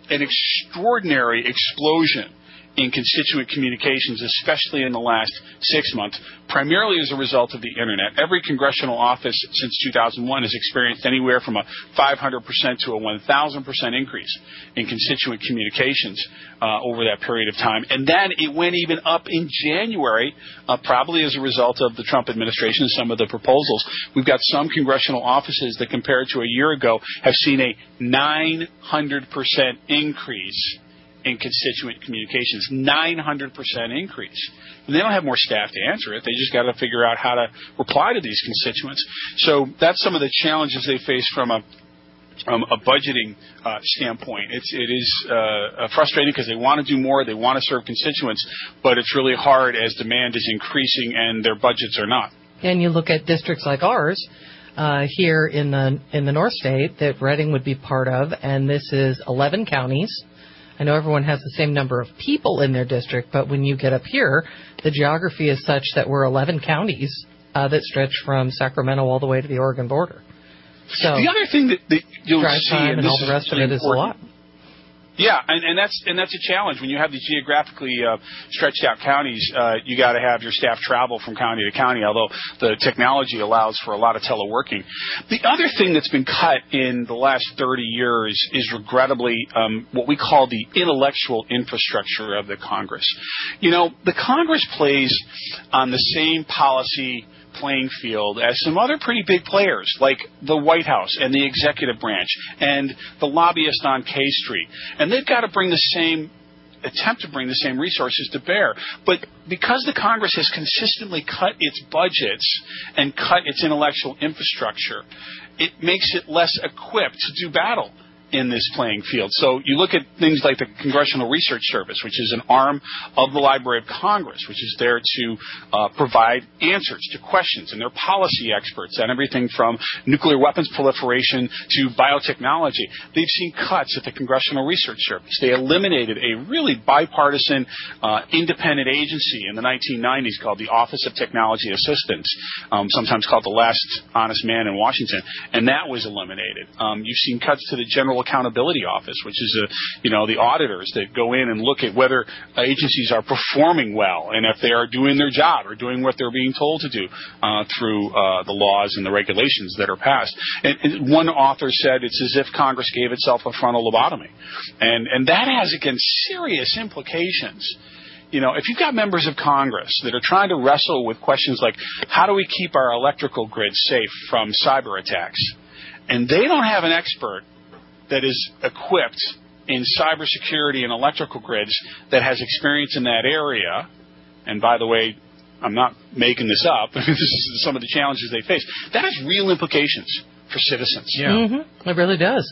an extraordinary explosion in constituent communications, especially in the last six months, primarily as a result of the Internet. Every congressional office since two thousand one has experienced anywhere from a five hundred percent to a one thousand percent increase in constituent communications uh, over that period of time. And then it went even up in January, uh, probably as a result of the Trump administration and some of the proposals. We've got some congressional offices that, compared to a year ago, have seen a nine hundred percent increase in constituent communications, nine hundred percent increase. And they don't have more staff to answer it. They just got to figure out how to reply to these constituents. So that's some of the challenges they face from a um, a budgeting uh, standpoint. It's, it is uh, frustrating because they want to do more, they want to serve constituents, but it's really hard as demand is increasing and their budgets are not. And you look at districts like ours uh, here in the in the North State that Reading would be part of, and this is eleven counties. I know everyone has the same number of people in their district, but when you get up here, the geography is such that we're eleven counties uh, that stretch from Sacramento all the way to the Oregon border. So the other thing that, that you'll drive see, time and, and this all the rest is of really it is a lot. Yeah, and, and that's and that's a challenge when you have these geographically uh, stretched out counties. Uh, you got to have your staff travel from county to county, although the technology allows for a lot of teleworking. The other thing that's been cut in the last thirty years is regrettably um, what we call the intellectual infrastructure of the Congress. You know, the Congress plays on the same policy playing field as some other pretty big players like the White House and the executive branch and the lobbyist on K Street. And they've got to bring the same, attempt to bring the same resources to bear. But because the Congress has consistently cut its budgets and cut its intellectual infrastructure, it makes it less equipped to do battle in this playing field. So you look at things like the Congressional Research Service, which is an arm of the Library of Congress, which is there to uh, provide answers to questions, and they're policy experts on everything from nuclear weapons proliferation to biotechnology. They've seen cuts at the Congressional Research Service. They eliminated a really bipartisan uh, independent agency in the nineteen nineties called the Office of Technology Assistance, um, sometimes called the last honest man in Washington, and that was eliminated. Um, you've seen cuts to the General Accountability Office, which is a, you know, the auditors that go in and look at whether agencies are performing well and if they are doing their job or doing what they're being told to do uh, through uh, the laws and the regulations that are passed. And, and one author said it's as if Congress gave itself a frontal lobotomy, and and that has again serious implications. You know, if you've got members of Congress that are trying to wrestle with questions like how do we keep our electrical grid safe from cyber attacks, and they don't have an expert that is equipped in cybersecurity and electrical grids that has experience in that area, and by the way, I'm not making this up, this is some of the challenges they face, that has real implications for citizens. Yeah, mm-hmm. It really does.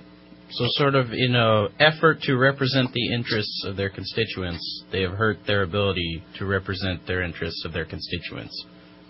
So sort of in an effort to represent the interests of their constituents, they have hurt their ability to represent their interests of their constituents.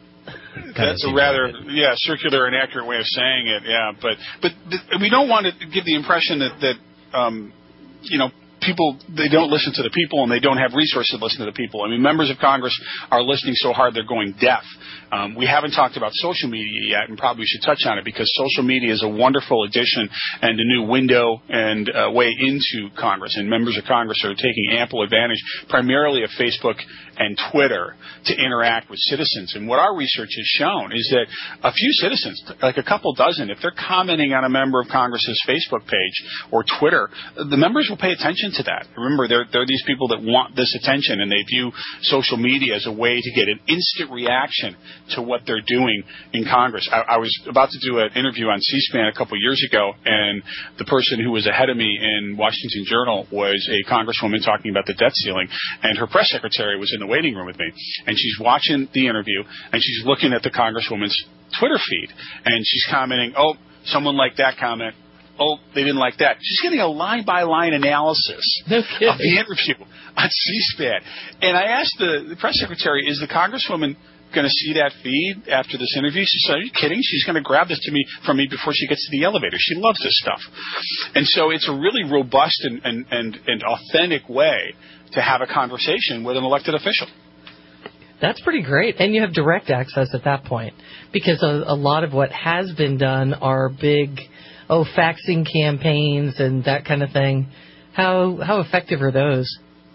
That's a rather, like yeah, circular and accurate way of saying it, yeah. But but th- we don't want to give the impression that, that um, you know, people, they don't listen to the people and they don't have resources to listen to the people. I mean, members of Congress are listening so hard they're going deaf. Um, we haven't talked about social media yet, and probably should touch on it because social media is a wonderful addition and a new window and uh, way into Congress. And members of Congress are taking ample advantage, primarily of Facebook and Twitter, to interact with citizens. And what our research has shown is that a few citizens, like a couple dozen, if they're commenting on a member of Congress's Facebook page or Twitter, the members will pay attention to that. Remember, they're, they're these people that want this attention, and they view social media as a way to get an instant reaction to what they're doing in Congress. I, I was about to do an interview on C-SPAN a couple years ago, and the person who was ahead of me in Washington Journal was a congresswoman talking about the debt ceiling, and her press secretary was in the waiting room with me, and she's watching the interview, and she's looking at the congresswoman's Twitter feed, and she's commenting, oh, someone liked that comment, oh, they didn't like that. She's getting a line-by-line analysis no of the interview on C-SPAN. And I asked the, the press secretary, is the congresswoman going to see that feed after this interview? She said, are you kidding? She's going to grab this to me from me before she gets to the elevator. She loves this stuff. And so it's a really robust and, and, and, and authentic way to have a conversation with an elected official. That's pretty great. And you have direct access at that point, because a, a lot of what has been done are big, oh, faxing campaigns and that kind of thing. How how effective are those?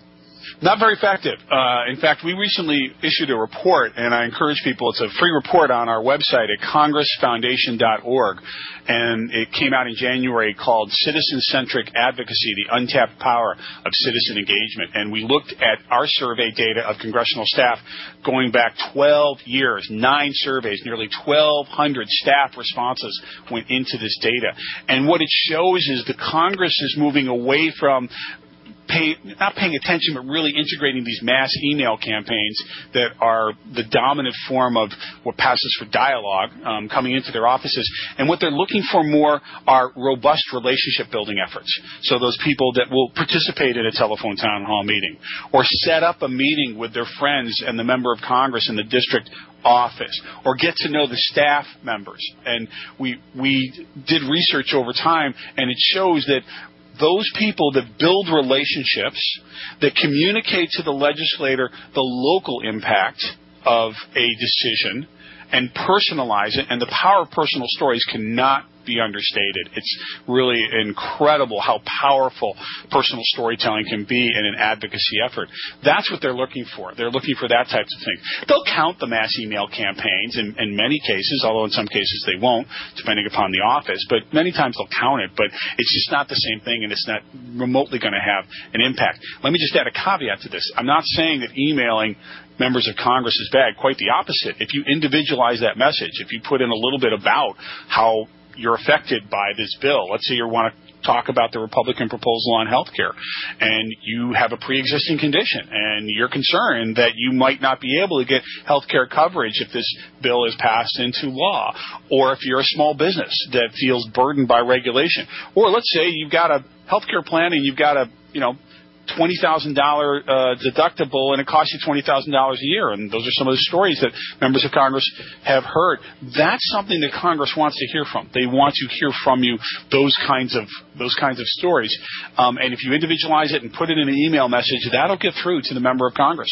Not very effective. Uh, in fact, we recently issued a report, and I encourage people, it's a free report on our website at congress foundation dot org, and it came out in January called Citizen-Centric Advocacy, the Untapped Power of Citizen Engagement. And we looked at our survey data of congressional staff going back twelve years, nine surveys, nearly twelve hundred staff responses went into this data. And what it shows is the Congress is moving away from Pay, not paying attention, but really integrating these mass email campaigns that are the dominant form of what passes for dialogue um, coming into their offices. And what they're looking for more are robust relationship building efforts. So those people that will participate in a telephone town hall meeting or set up a meeting with their friends and the member of Congress in the district office, or get to know the staff members. And we we did research over time, and it shows that those people that build relationships, that communicate to the legislator the local impact of a decision and personalize it, and the power of personal stories cannot be understated. It's really incredible how powerful personal storytelling can be in an advocacy effort. That's what they're looking for. They're looking for that type of thing. They'll count the mass email campaigns in, in many cases, although in some cases they won't, depending upon the office. But many times they'll count it, but it's just not the same thing, and it's not remotely going to have an impact. Let me just add a caveat to this. I'm not saying that emailing members of Congress is bad. Quite the opposite. If you individualize that message, if you put in a little bit about how you're affected by this bill. Let's say you want to talk about the Republican proposal on health care, and you have a pre-existing condition, and you're concerned that you might not be able to get health care coverage if this bill is passed into law, or if you're a small business that feels burdened by regulation, or let's say you've got a health care plan and you've got a, you know, twenty thousand dollars uh, deductible, and it costs you twenty thousand dollars a year. And those are some of the stories that members of Congress have heard. That's something that Congress wants to hear from. They want to hear from you those kinds of those kinds of stories. Um, and if you individualize it and put it in an email message, that'll get through to the member of Congress.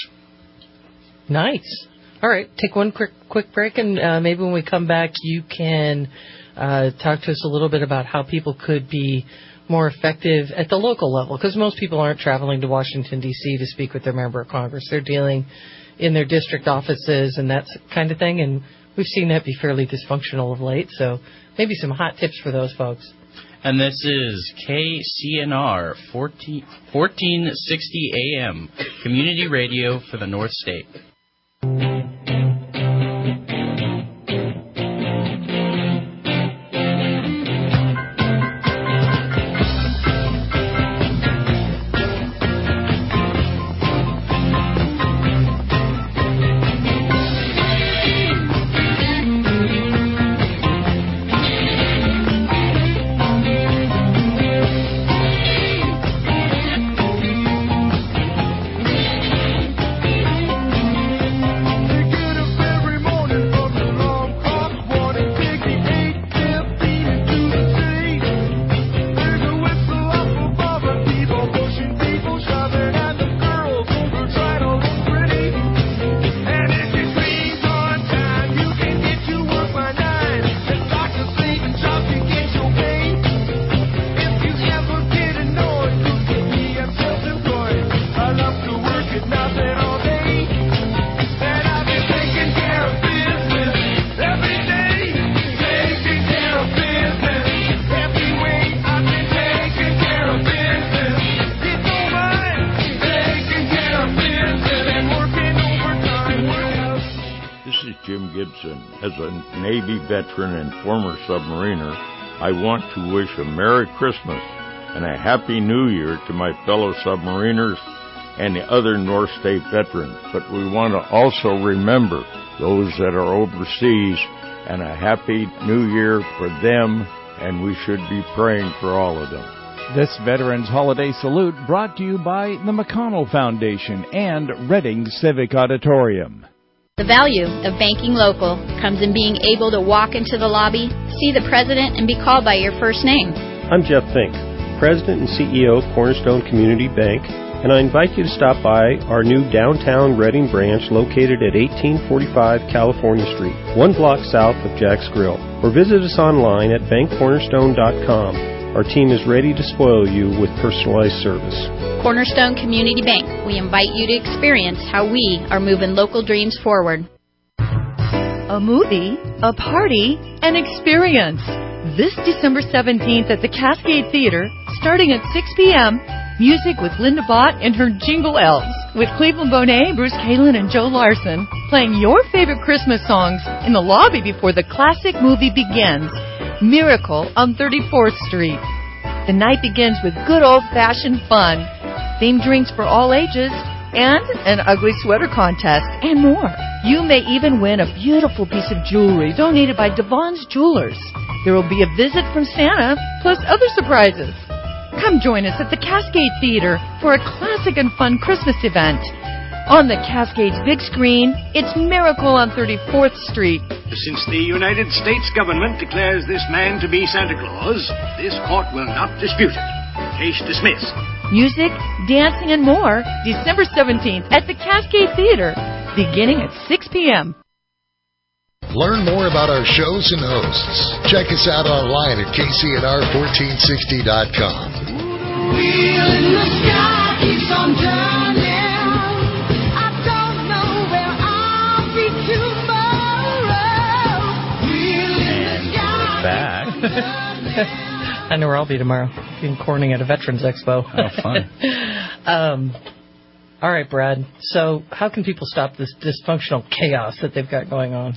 Nice. All right, take one quick quick break, and uh, maybe when we come back, you can uh, talk to us a little bit about how people could be more effective at the local level, because most people aren't traveling to Washington, D C to speak with their member of Congress. They're dealing in their district offices and that kind of thing, and we've seen that be fairly dysfunctional of late, so maybe some hot tips for those folks. And this is K C N R fourteen sixty A M, community radio for the North State. As a Navy veteran and former submariner, I want to wish a Merry Christmas and a Happy New Year to my fellow submariners and the other North State veterans. But we want to also remember those that are overseas, and a Happy New Year for them, and we should be praying for all of them. This Veterans Holiday Salute brought to you by the McConnell Foundation and Reading Civic Auditorium. The value of banking local comes in being able to walk into the lobby, see the president, and be called by your first name. I'm Jeff Fink, President and C E O of Cornerstone Community Bank, and I invite you to stop by our new downtown Reading branch located at eighteen forty-five California Street, one block south of Jack's Grill, or visit us online at bank cornerstone dot com. Our team is ready to spoil you with personalized service. Cornerstone Community Bank. We invite you to experience how we are moving local dreams forward. A movie, a party, an experience. This December seventeenth at the Cascade Theater, starting at six p.m., music with Linda Bott and her Jingle Elves, with Cleveland Bonet, Bruce Kalin, and Joe Larson, playing your favorite Christmas songs in the lobby before the classic movie begins, Miracle on thirty-fourth Street. The night begins with good old-fashioned fun, themed drinks for all ages, and an ugly sweater contest, and more. You may even win a beautiful piece of jewelry donated by Devon's Jewelers. There will be a visit from Santa, plus other surprises. Come join us at the Cascade Theater for a classic and fun Christmas event. On the Cascade's big screen, it's Miracle on thirty-fourth Street. Since the United States government declares this man to be Santa Claus, this court will not dispute it. Case dismissed. Music, dancing, and more, December seventeenth at the Cascade Theater, beginning at six p.m. Learn more about our shows and hosts. Check us out online at K C N R fourteen sixty dot com. Wheel in the sky keeps on turning. I don't know where I'll be tomorrow. Wheel in the sky. Back. I know where I'll be tomorrow. In Corning at a Veterans Expo. Oh, fun. um, all right, Brad. So how can people stop this dysfunctional chaos that they've got going on?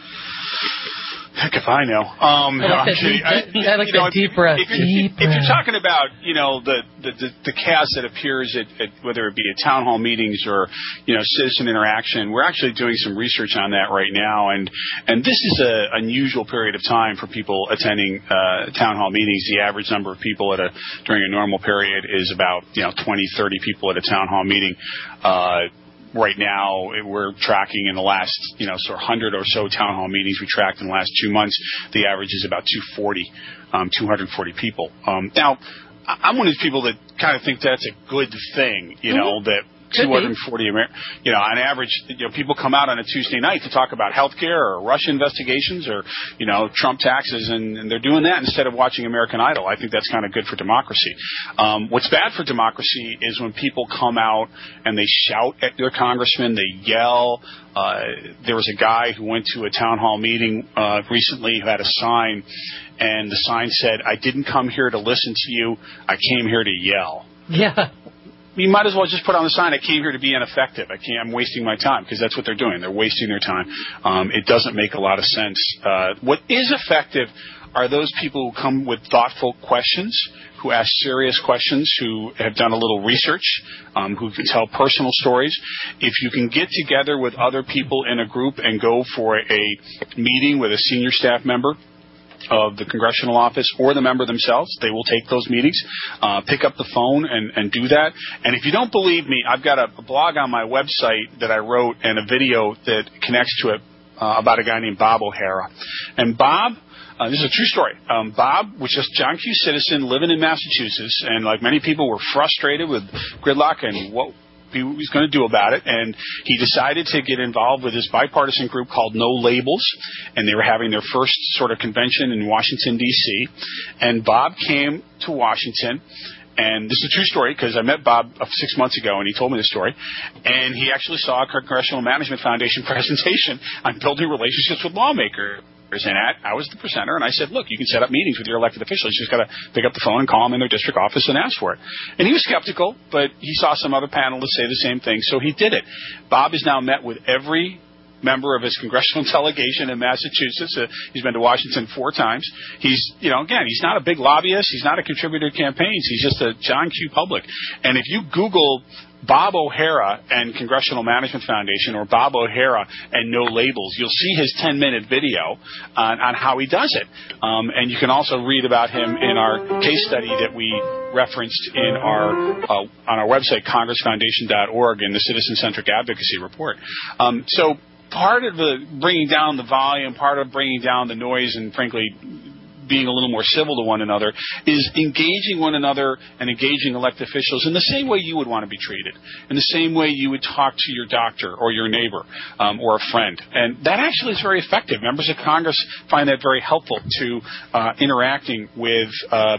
Heck if I know. Um, I like actually, that deep, I, I like that deep breath. If, deep if, if you're breath. talking about, you know, the, the, the, the chaos that appears at, at whether it be at town hall meetings or, you know, citizen interaction, we're actually doing some research on that right now. And, and this is an unusual period of time for people attending uh, town hall meetings. The average number of people at a during a normal period is about, you know, twenty, thirty people at a town hall meeting. Uh, Right now, we're tracking in the last, you know, sort of one hundred or so town hall meetings we tracked in the last two months. The average is about two hundred forty, um, two hundred forty people. Um, now, I'm one of these people that kind of think that's a good thing, you know, mm-hmm. that two hundred forty, you know, on average, you know, people come out on a Tuesday night to talk about healthcare or Russia investigations or, you know, Trump taxes, and, and they're doing that instead of watching American Idol. I think that's kind of good for democracy. Um, what's bad for democracy is when people come out and they shout at their congressman, they yell. Uh, there was a guy who went to a town hall meeting uh, recently who had a sign, and the sign said, "I didn't come here to listen to you. I came here to yell." Yeah. You might as well just put on the sign, "I came here to be ineffective. I can't, I'm wasting my time," because that's what they're doing. They're wasting their time. Um, it doesn't make a lot of sense. Uh, what is effective are those people who come with thoughtful questions, who ask serious questions, who have done a little research, um, who can tell personal stories. If you can get together with other people in a group and go for a meeting with a senior staff member of the congressional office or the member themselves, they will take those meetings, uh, pick up the phone and, and do that. And if you don't believe me, I've got a, a blog on my website that I wrote and a video that connects to it uh, about a guy named Bob O'Hara. And Bob, uh, this is a true story. Um, Bob was just John Q. citizen living in Massachusetts, and like many people were frustrated with gridlock and what he was going to do about it, and he decided to get involved with this bipartisan group called No Labels, and they were having their first sort of convention in Washington, D C, and Bob came to Washington, and this is a true story because I met Bob uh, six months ago, and he told me this story, and he actually saw a Congressional Management Foundation presentation on building relationships with lawmakers. And at, I was the presenter, and I said, "Look, you can set up meetings with your elected officials. You just got to pick up the phone and call them in their district office and ask for it." And he was skeptical, but he saw some other panelists say the same thing, so he did it. Bob has now met with every member of his congressional delegation in Massachusetts. Uh, he's been to Washington four times. He's, you know, again, he's not a big lobbyist. He's not a contributor to campaigns. He's just a John Q. Public. And if you Google Bob O'Hara and Congressional Management Foundation or Bob O'Hara and No Labels, you'll see his ten-minute video on, on how he does it. Um, and you can also read about him in our case study that we referenced in our uh, on our website, congress foundation dot org, in the Citizen-Centric Advocacy Report. Um, so part of the bringing down the volume, part of bringing down the noise, and frankly being a little more civil to one another, is engaging one another and engaging elected officials in the same way you would want to be treated, in the same way you would talk to your doctor or your neighbor um, or a friend. And that actually is very effective. Members of Congress find that very helpful to uh, interacting with uh,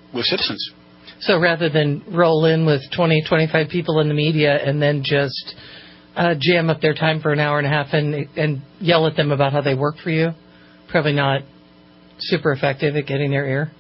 with citizens. So rather than roll in with twenty, twenty-five people in the media and then just uh, jam up their time for an hour and a half and and yell at them about how they work for you, probably not super effective at getting their ear.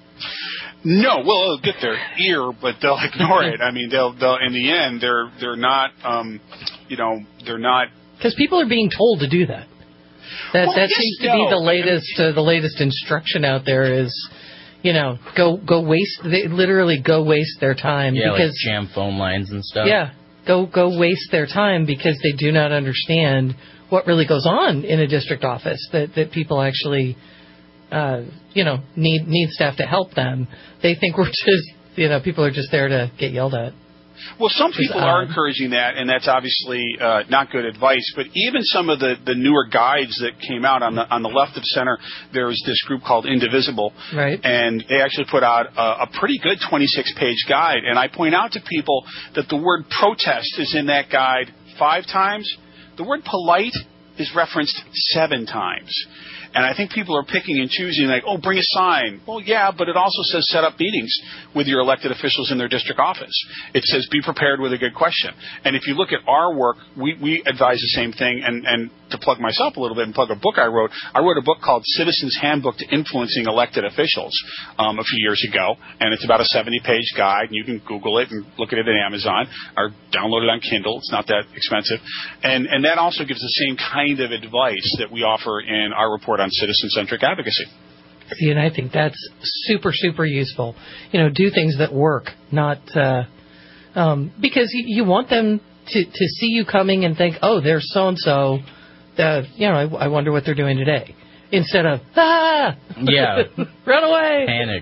No, well, they'll get their ear, but they'll ignore it. I mean, they'll they'll in the end they're they're not um, you know they're not because people are being told to do that. That well, that yes, seems to no. be the latest uh, the latest instruction out there is. You know, go go waste. They literally go waste their time yeah, because like jam phone lines and stuff. Yeah, go go waste their time because they do not understand what really goes on in a district office. That that people actually, uh, you know, need need staff to help them. They think we're just, you know, people are just there to get yelled at. Well, some people are encouraging that, and that's obviously uh, not good advice. But even some of the, the newer guides that came out on the on the left of center, there was this group called Indivisible, right? And they actually put out a, a pretty good twenty-six page guide. And I point out to people that the word protest is in that guide five times. The word polite is referenced seven times. And I think people are picking and choosing, like, oh, bring a sign. Well, yeah, but it also says set up meetings with your elected officials in their district office. It says be prepared with a good question. And if you look at our work, we, we advise the same thing. And, and to plug myself a little bit and plug a book I wrote, I wrote a book called Citizens Handbook to Influencing Elected Officials um, a few years ago. And it's about a seventy page guide. And you can Google it and look at it at Amazon or download it on Kindle. It's not that expensive. And, and that also gives the same kind of advice that we offer in our report on citizen-centric advocacy. See, and I think that's super, super useful. You know, do things that work, not uh, um, because you, you want them to, to see you coming and think, oh, there's so-and-so, uh, you know, I, I wonder what they're doing today. Instead of, ah! Yeah. Run away! Panic.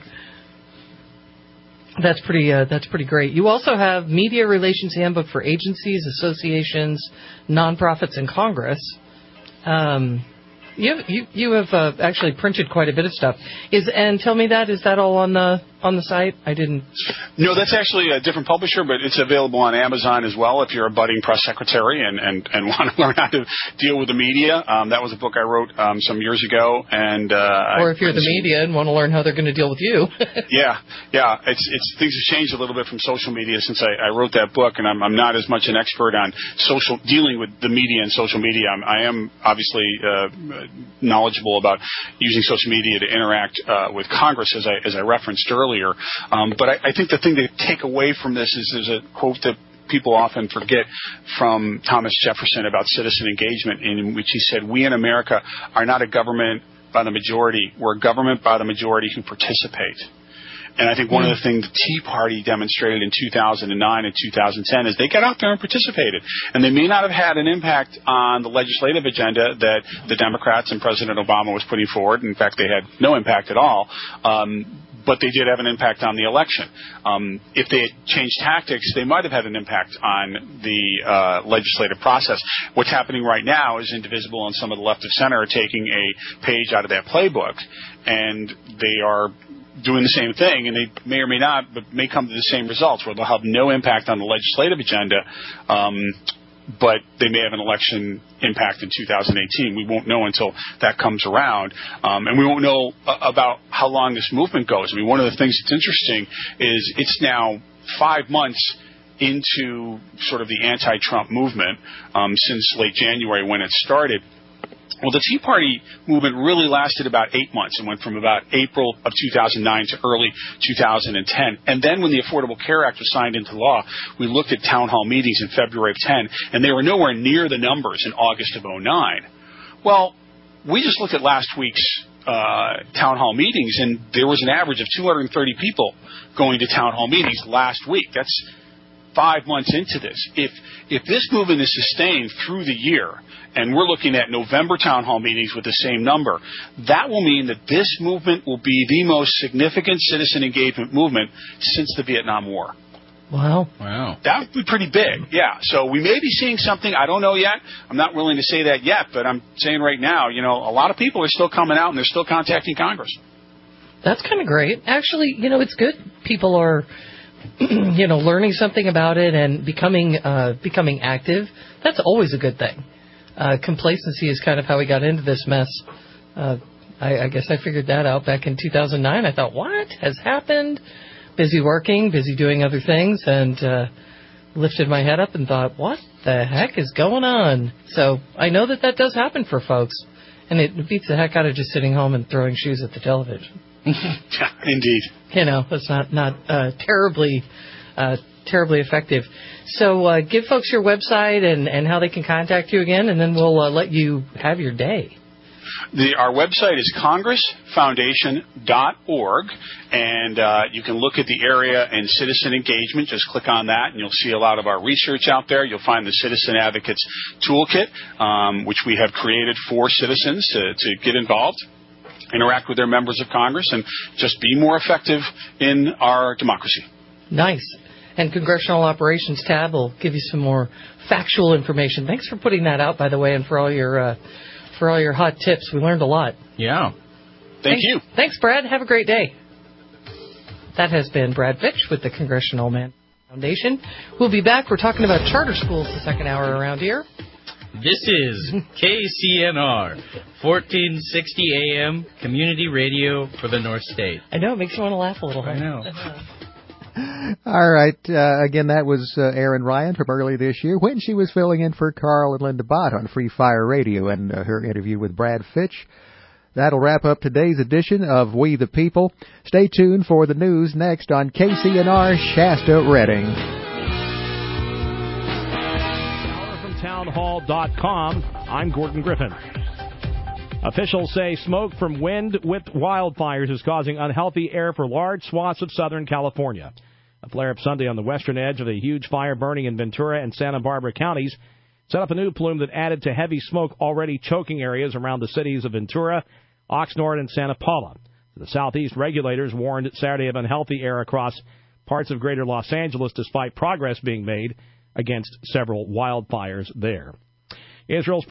That's pretty, uh, that's pretty great. You also have Media Relations Handbook for Agencies, Associations, Nonprofits, and Congress. Um You you you have uh, actually printed quite a bit of stuff. Is and tell me that is that all on the on the site? I didn't. No, that's actually a different publisher, but it's available on Amazon as well. If you're a budding press secretary and, and, and want to learn how to deal with the media, um, that was a book I wrote um, some years ago. And uh, or if you're the media and want to learn how they're going to deal with you. yeah, yeah. It's it's things have changed a little bit from social media since I, I wrote that book, and I'm I'm not as much an expert on social dealing with the media and social media. I'm, I am obviously uh, knowledgeable about using social media to interact uh, with Congress, as I as I referenced earlier. Um, but I, I think the thing to take away from this is there's a quote that people often forget from Thomas Jefferson about citizen engagement, in which he said, "We in America are not a government by the majority; we're a government by the majority who participate." And I think one of the things the Tea Party demonstrated in two thousand nine and two thousand ten is they got out there and participated. And they may not have had an impact on the legislative agenda that the Democrats and President Obama was putting forward. In fact, they had no impact at all. Um, but they did have an impact on the election. Um, if they had changed tactics, they might have had an impact on the uh, legislative process. What's happening right now is Indivisible and some of the left of center are taking a page out of that playbook, and they are doing the same thing, and they may or may not, but may come to the same results, where they'll have no impact on the legislative agenda, um, but they may have an election impact in two thousand eighteen. We won't know until that comes around, um, and we won't know uh, about how long this movement goes. I mean, one of the things that's interesting is it's now five months into sort of the anti-Trump movement um, since late January when it started. Well, the Tea Party movement really lasted about eight months and went from about April of two thousand nine to early two thousand ten. And then when the Affordable Care Act was signed into law, we looked at town hall meetings in February of ten, and they were nowhere near the numbers in August of oh nine. Well, we just looked at last week's uh, town hall meetings, and there was an average of two hundred thirty people going to town hall meetings last week. That's five months into this. If if this movement is sustained through the year, and we're looking at November town hall meetings with the same number, that will mean that this movement will be the most significant citizen engagement movement since the Vietnam War. Wow. Wow. That would be pretty big, yeah. So we may be seeing something. I don't know yet. I'm not willing to say that yet, but I'm saying right now, you know, a lot of people are still coming out and they're still contacting Congress. That's kind of great. Actually, you know, it's good. People are, you know, learning something about it and becoming uh, becoming active. That's always a good thing. Uh, complacency is kind of how we got into this mess. Uh, I, I guess I figured that out back in two thousand nine. I thought, what has happened? Busy working, busy doing other things, and uh, lifted my head up and thought, what the heck is going on? So I know that that does happen for folks, and it beats the heck out of just sitting home and throwing shoes at the television. Yeah, indeed. You know, it's not, not uh, terribly uh, terribly effective. So uh, give folks your website and, and how they can contact you again, and then we'll uh, let you have your day. The, our website is congress foundation dot org, and uh, you can look at the area and citizen engagement. Just click on that, and you'll see a lot of our research out there. You'll find the Citizen Advocates Toolkit, um, which we have created for citizens to, to get involved, interact with their members of Congress, and just be more effective in our democracy. Nice. And Congressional Operations tab will give you some more factual information. Thanks for putting that out, by the way, and for all your uh, for all your hot tips. We learned a lot. Yeah. Thank thanks, you. Thanks, Brad. Have a great day. That has been Brad Fitch with the Congressional Man Foundation. We'll be back. We're talking about charter schools the second hour around here. This is K C N R, fourteen sixty A M, community radio for the North State. I know, it makes you want to laugh a little. I know. All right. Uh, again, that was uh, Erin Ryan from early this year when she was filling in for Carl and Linda Bott on Free Fire Radio and uh, her interview with Brad Fitch. That'll wrap up today's edition of We the People. Stay tuned for the news next on K C N R Shasta Redding. From town hall dot com, I'm Gordon Griffin. Officials say smoke from wind-whipped wildfires is causing unhealthy air for large swaths of Southern California. A flare-up Sunday on the western edge of a huge fire burning in Ventura and Santa Barbara counties set up a new plume that added to heavy smoke already choking areas around the cities of Ventura, Oxnard, and Santa Paula. The southeast regulators warned Saturday of unhealthy air across parts of greater Los Angeles despite progress being made against several wildfires there. Israel's